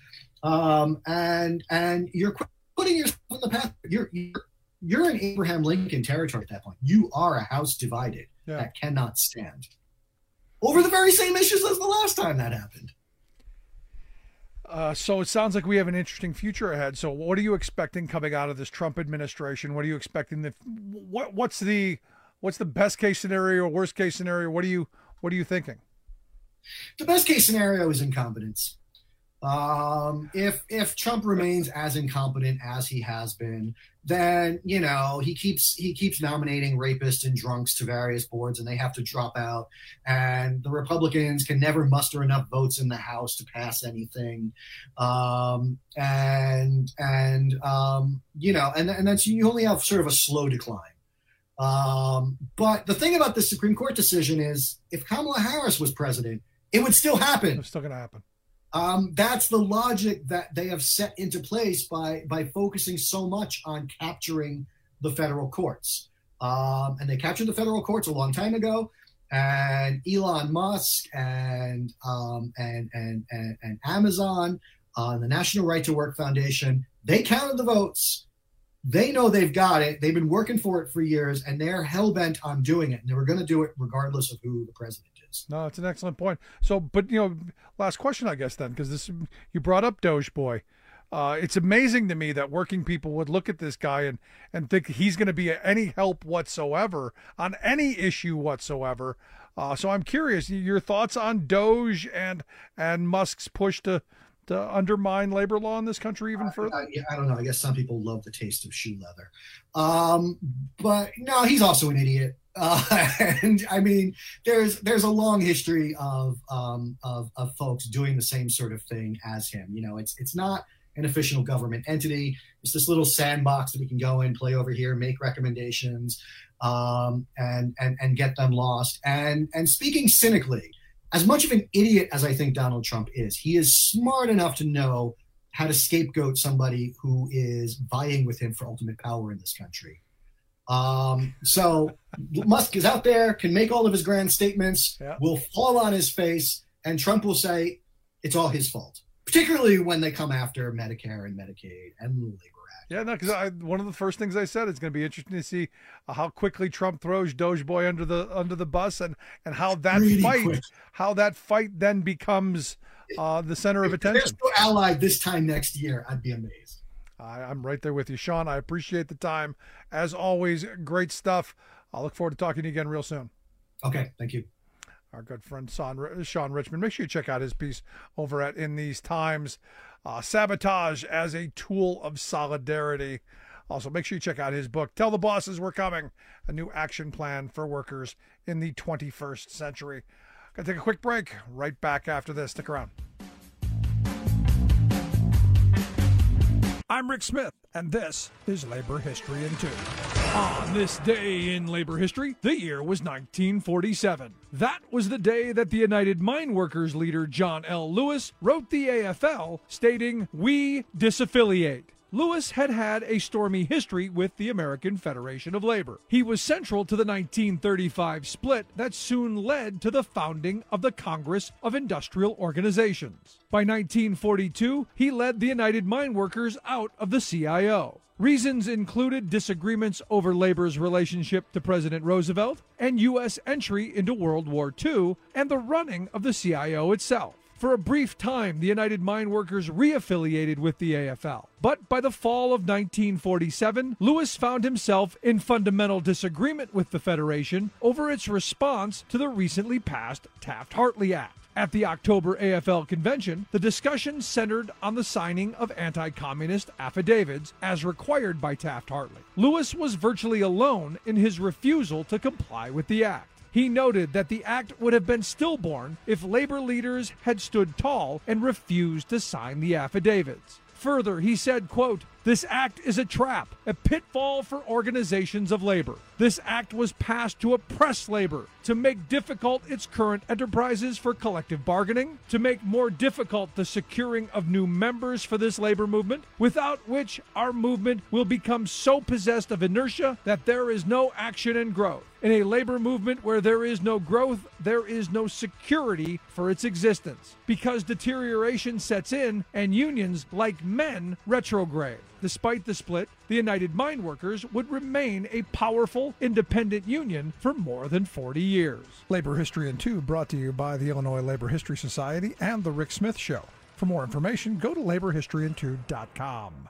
um, and and you're putting yourself in the path. You're, you're you're in Abraham Lincoln territory at that point. You are a house divided yeah. that cannot stand over the very same issues as the last time that happened. Uh, so it sounds like we have an interesting future ahead. So what are you expecting coming out of this Trump administration? What are you expecting? The what what's the what's the best case scenario or worst case scenario? What are you what are you thinking? The best case scenario is incompetence. Um, if if Trump remains as incompetent as he has been, then you know he keeps he keeps nominating rapists and drunks to various boards, and they have to drop out. And the Republicans can never muster enough votes in the House to pass anything. Um, and and um, you know, and and then so you only have sort of a slow decline. Um, but the thing about the Supreme Court decision is, if Kamala Harris was president, it would still happen. It's still going to happen. Um, that's the logic that they have set into place by by focusing so much on capturing the federal courts. Um, and they captured the federal courts a long time ago. And Elon Musk and um, and, and and and Amazon, uh, the National Right to Work Foundation, they counted the votes. They know they've got it. They've been working for it for years, and they're hell-bent on doing it. And they were going to do it regardless of who the president is. No, it's an excellent point. So, but, you know, last question, I guess, then, because this you brought up Doge Boy. Uh, it's amazing to me that working people would look at this guy and, and think he's going to be any help whatsoever on any issue whatsoever. Uh, so I'm curious, your thoughts on Doge and and Musk's push to to undermine labor law in this country even further? I, I, I don't know. I guess some people love the taste of shoe leather. Um, but no, he's also an idiot. Uh, and I mean, there's there's a long history of, um, of of folks doing the same sort of thing as him. You know, it's it's not an official government entity. It's this little sandbox that we can go in, play over here, make recommendations, um, and and and get them lost. And and speaking cynically, as much of an idiot as I think Donald Trump is, he is smart enough to know how to scapegoat somebody who is vying with him for ultimate power in this country. Um, so Musk is out there, can make all of his grand statements, yeah. will fall on his face, and Trump will say it's all his fault, particularly when they come after Medicare and Medicaid and the Labor Act. Yeah, no, because one of the first things I said, it's going to be interesting to see uh, how quickly Trump throws Doge Boy under the under the bus, and and how that really fight, quick. how that fight then becomes uh, the center of attention. If they're still allied this time next year, I'd be amazed. I, I'm right there with you, Sean. I appreciate the time. As always, great stuff. I'll look forward to talking to you again real soon. Okay, thank you. Our good friend Sean, Sean Richmond. Make sure you check out his piece over at In These Times. Uh, Sabotage as a Tool of Solidarity. Also, make sure you check out his book, Tell the Bosses We're Coming, a new action plan for workers in the twenty-first century. Got to take a quick break. Right back after this. Stick around. I'm Rick Smith, and this is Labor History in Two. On this day in labor history, the year was nineteen forty-seven. That was the day that the United Mine Workers leader John L. Lewis wrote the A F L, stating, "We disaffiliate." Lewis had had a stormy history with the American Federation of Labor. He was central to the nineteen thirty-five split that soon led to the founding of the Congress of Industrial Organizations. By nineteen forty-two, he led the United Mine Workers out of the C I O. Reasons included disagreements over labor's relationship to President Roosevelt and U S entry into World War Two and the running of the C I O itself. For a brief time, the United Mine Workers re-affiliated with the A F L. But by the fall of nineteen forty-seven, Lewis found himself in fundamental disagreement with the Federation over its response to the recently passed Taft-Hartley Act. At the October A F L convention, the discussion centered on the signing of anti-communist affidavits as required by Taft-Hartley. Lewis was virtually alone in his refusal to comply with the act. He noted that the act would have been stillborn if labor leaders had stood tall and refused to sign the affidavits. Further, he said, quote, "This act is a trap, a pitfall for organizations of labor. This act was passed to oppress labor, to make difficult its current enterprises for collective bargaining, to make more difficult the securing of new members for this labor movement, without which our movement will become so possessed of inertia that there is no action and growth. In a labor movement where there is no growth, there is no security for its existence, because deterioration sets in and unions, like men, retrograde." Despite the split, the United Mine Workers would remain a powerful, independent union for more than forty years. Labor History in Two brought to you by the Illinois Labor History Society and The Rick Smith Show. For more information, go to labor history in two dot com.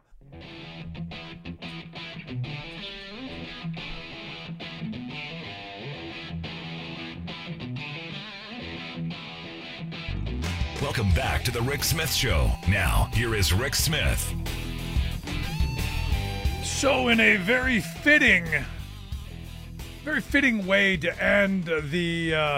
Welcome back to the Rick Smith Show. Now, here is Rick Smith. So in a very fitting, very fitting way to end the uh,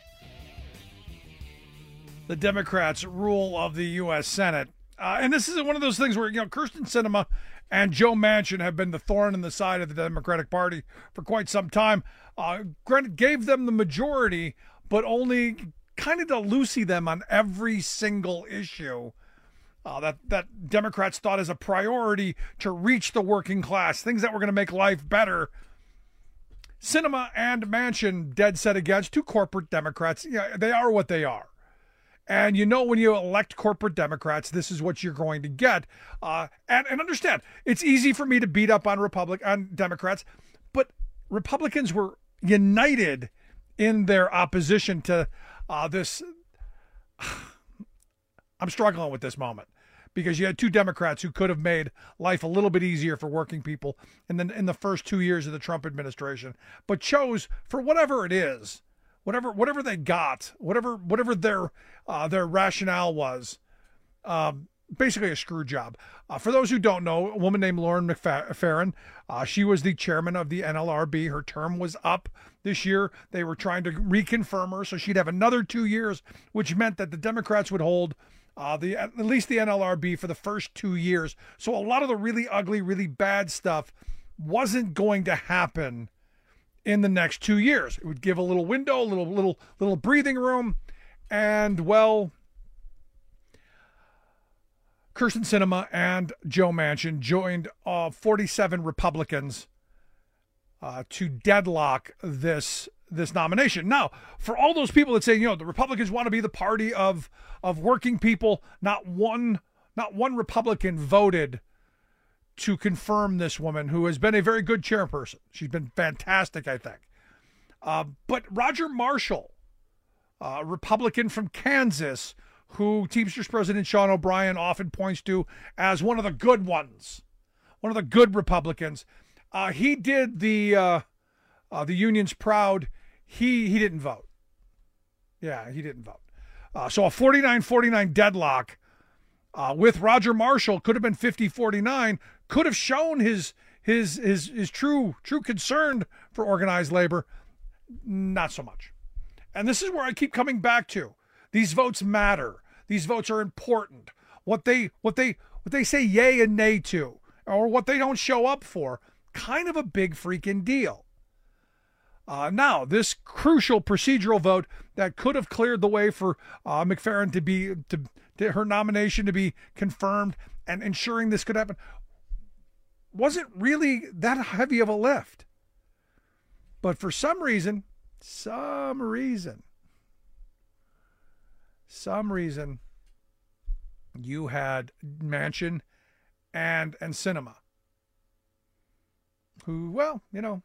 the Democrats' rule of the U S Senate, uh, and this is one of those things where, you know, Kyrsten Sinema and Joe Manchin have been the thorn in the side of the Democratic Party for quite some time. Uh, granted, gave them the majority, but only kind of to loosey them on every single issue uh, that, that Democrats thought as a priority to reach the working class, things that were going to make life better. Sinema and Manchin dead set against two corporate Democrats. Yeah, they are what they are. And you know, when you elect corporate Democrats, this is what you're going to get. Uh, and, and understand, it's easy for me to beat up on Republic on Democrats, but Republicans were united in their opposition to uh, this. I'm struggling with this moment because you had two Democrats who could have made life a little bit easier for working people in the, in the first two years of the Trump administration, but chose, for whatever it is, Whatever, whatever they got, whatever, whatever their, uh, their rationale was, um, basically a screw job. Uh, for those who don't know, a woman named Lauren McFerrin, uh, she was the chairman of the N L R B. Her term was up this year. They were trying to reconfirm her, so she'd have another two years, which meant that the Democrats would hold uh, the at least the N L R B for the first two years. So a lot of the really ugly, really bad stuff wasn't going to happen in the next two years. It would give a little window, a little, little, little breathing room. And, well, Kyrsten Sinema and Joe Manchin joined uh, forty-seven Republicans uh, to deadlock this this nomination. Now, for all those people that say, you know, the Republicans want to be the party of of working people, not one, not one Republican voted to confirm this woman, who has been a very good chairperson. She's been fantastic, I think. Uh, but Roger Marshall, a Republican from Kansas, who Teamsters President Sean O'Brien often points to as one of the good ones, one of the good Republicans, uh, he did the uh, uh, the unions proud. He he didn't vote. Yeah, he didn't vote. Uh, so a forty-nine forty-nine deadlock uh, with Roger Marshall could have been fifty forty-nine. Could have shown his his his his true true concern for organized labor. Not so much. And this is where I keep coming back to. These votes matter. These votes are important. What they what they what they say yay and nay to, or what they don't show up for, kind of a big freaking deal. Uh, now, this crucial procedural vote that could have cleared the way for uh, McFerrin to be to, to her nomination to be confirmed and ensuring this could happen wasn't really that heavy of a lift. But for some reason, some reason, some reason, you had Manchin and, and Sinema, who, well, you know.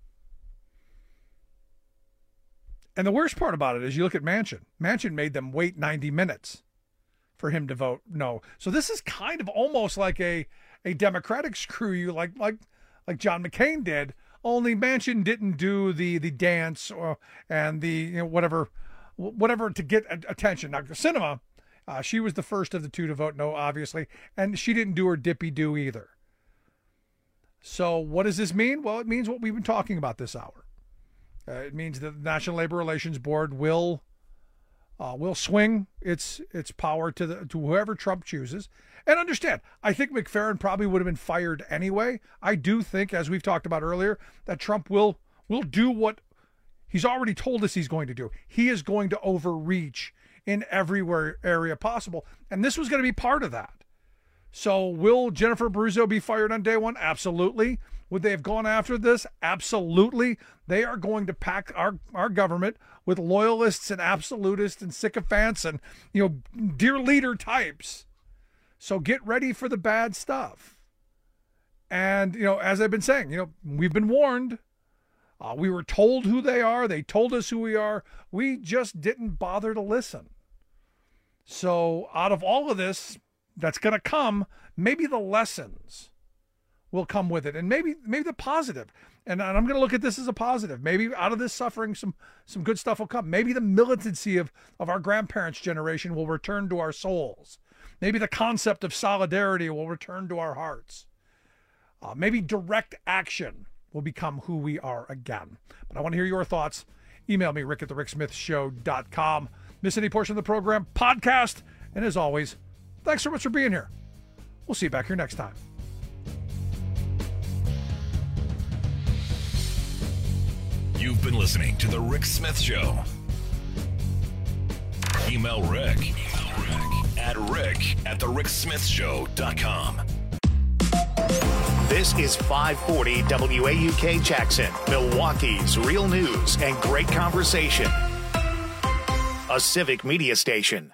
And the worst part about it is you look at Manchin. Manchin made them wait ninety minutes for him to vote no. So this is kind of almost like a a Democratic screw you, like like like John McCain did. Only Manchin didn't do the the dance or and the you know whatever whatever to get attention. Now Sinema, uh, she was the first of the two to vote no, obviously, and she didn't do her dippy do either. So what does this mean? Well, it means what we've been talking about this hour. Uh, it means that the National Labor Relations Board will uh, will swing its its power to the to whoever Trump chooses. And understand, I think McFerrin probably would have been fired anyway. I do think, as we've talked about earlier, that Trump will will do what he's already told us he's going to do. He is going to overreach in every area possible, and this was going to be part of that. So will Jennifer Abruzzo be fired on day one? Absolutely. Would they have gone after this? Absolutely. They are going to pack our, our government with loyalists and absolutists and sycophants and, you know, dear leader types. So get ready for the bad stuff. And, you know, as I've been saying, you know, we've been warned. Uh, we were told who they are. They told us who we are. We just didn't bother to listen. So out of all of this that's going to come, maybe the lessons will come with it, and maybe maybe the positive. And I'm going to look at this as a positive. Maybe out of this suffering, some some good stuff will come. Maybe the militancy of, of our grandparents' generation will return to our souls. Maybe the concept of solidarity will return to our hearts. Uh, maybe direct action will become who we are again. But I want to hear your thoughts. Email me, rick at the rick smith show dot com. Miss any portion of the program, podcast. And as always, thanks so much for being here. We'll see you back here next time. You've been listening to The Rick Smith Show. Email Rick, Email Rick at rick at the rick smith show dot com. This is five forty W A U K Jackson, Milwaukee's real news and great conversation. A civic media station.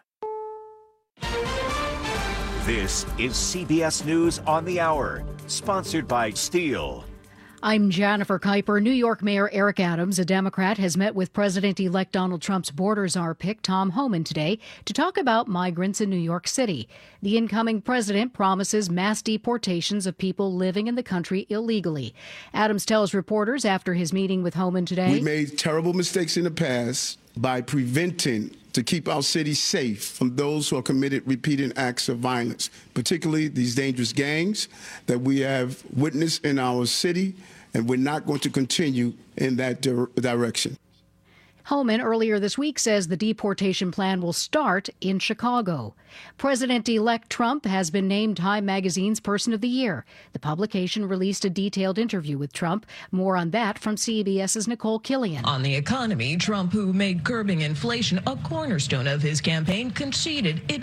This is C B S News on the Hour, sponsored by Steel. I'm Jennifer Kuiper. New York Mayor Eric Adams, a Democrat, has met with President-elect Donald Trump's border czar pick Tom Homan today to talk about migrants in New York City. The incoming president promises mass deportations of people living in the country illegally. Adams tells reporters after his meeting with Homan today, "We made terrible mistakes in the past by preventing to keep our city safe from those who have committed repeated acts of violence, particularly these dangerous gangs that we have witnessed in our city, and we're not going to continue in that di- direction. Homan earlier this week says the deportation plan will start in Chicago. President-elect Trump has been named Time Magazine's Person of the Year. The publication released a detailed interview with Trump. More on that from CBS's Nicole Killian. On the economy, Trump, who made curbing inflation a cornerstone of his campaign, conceded it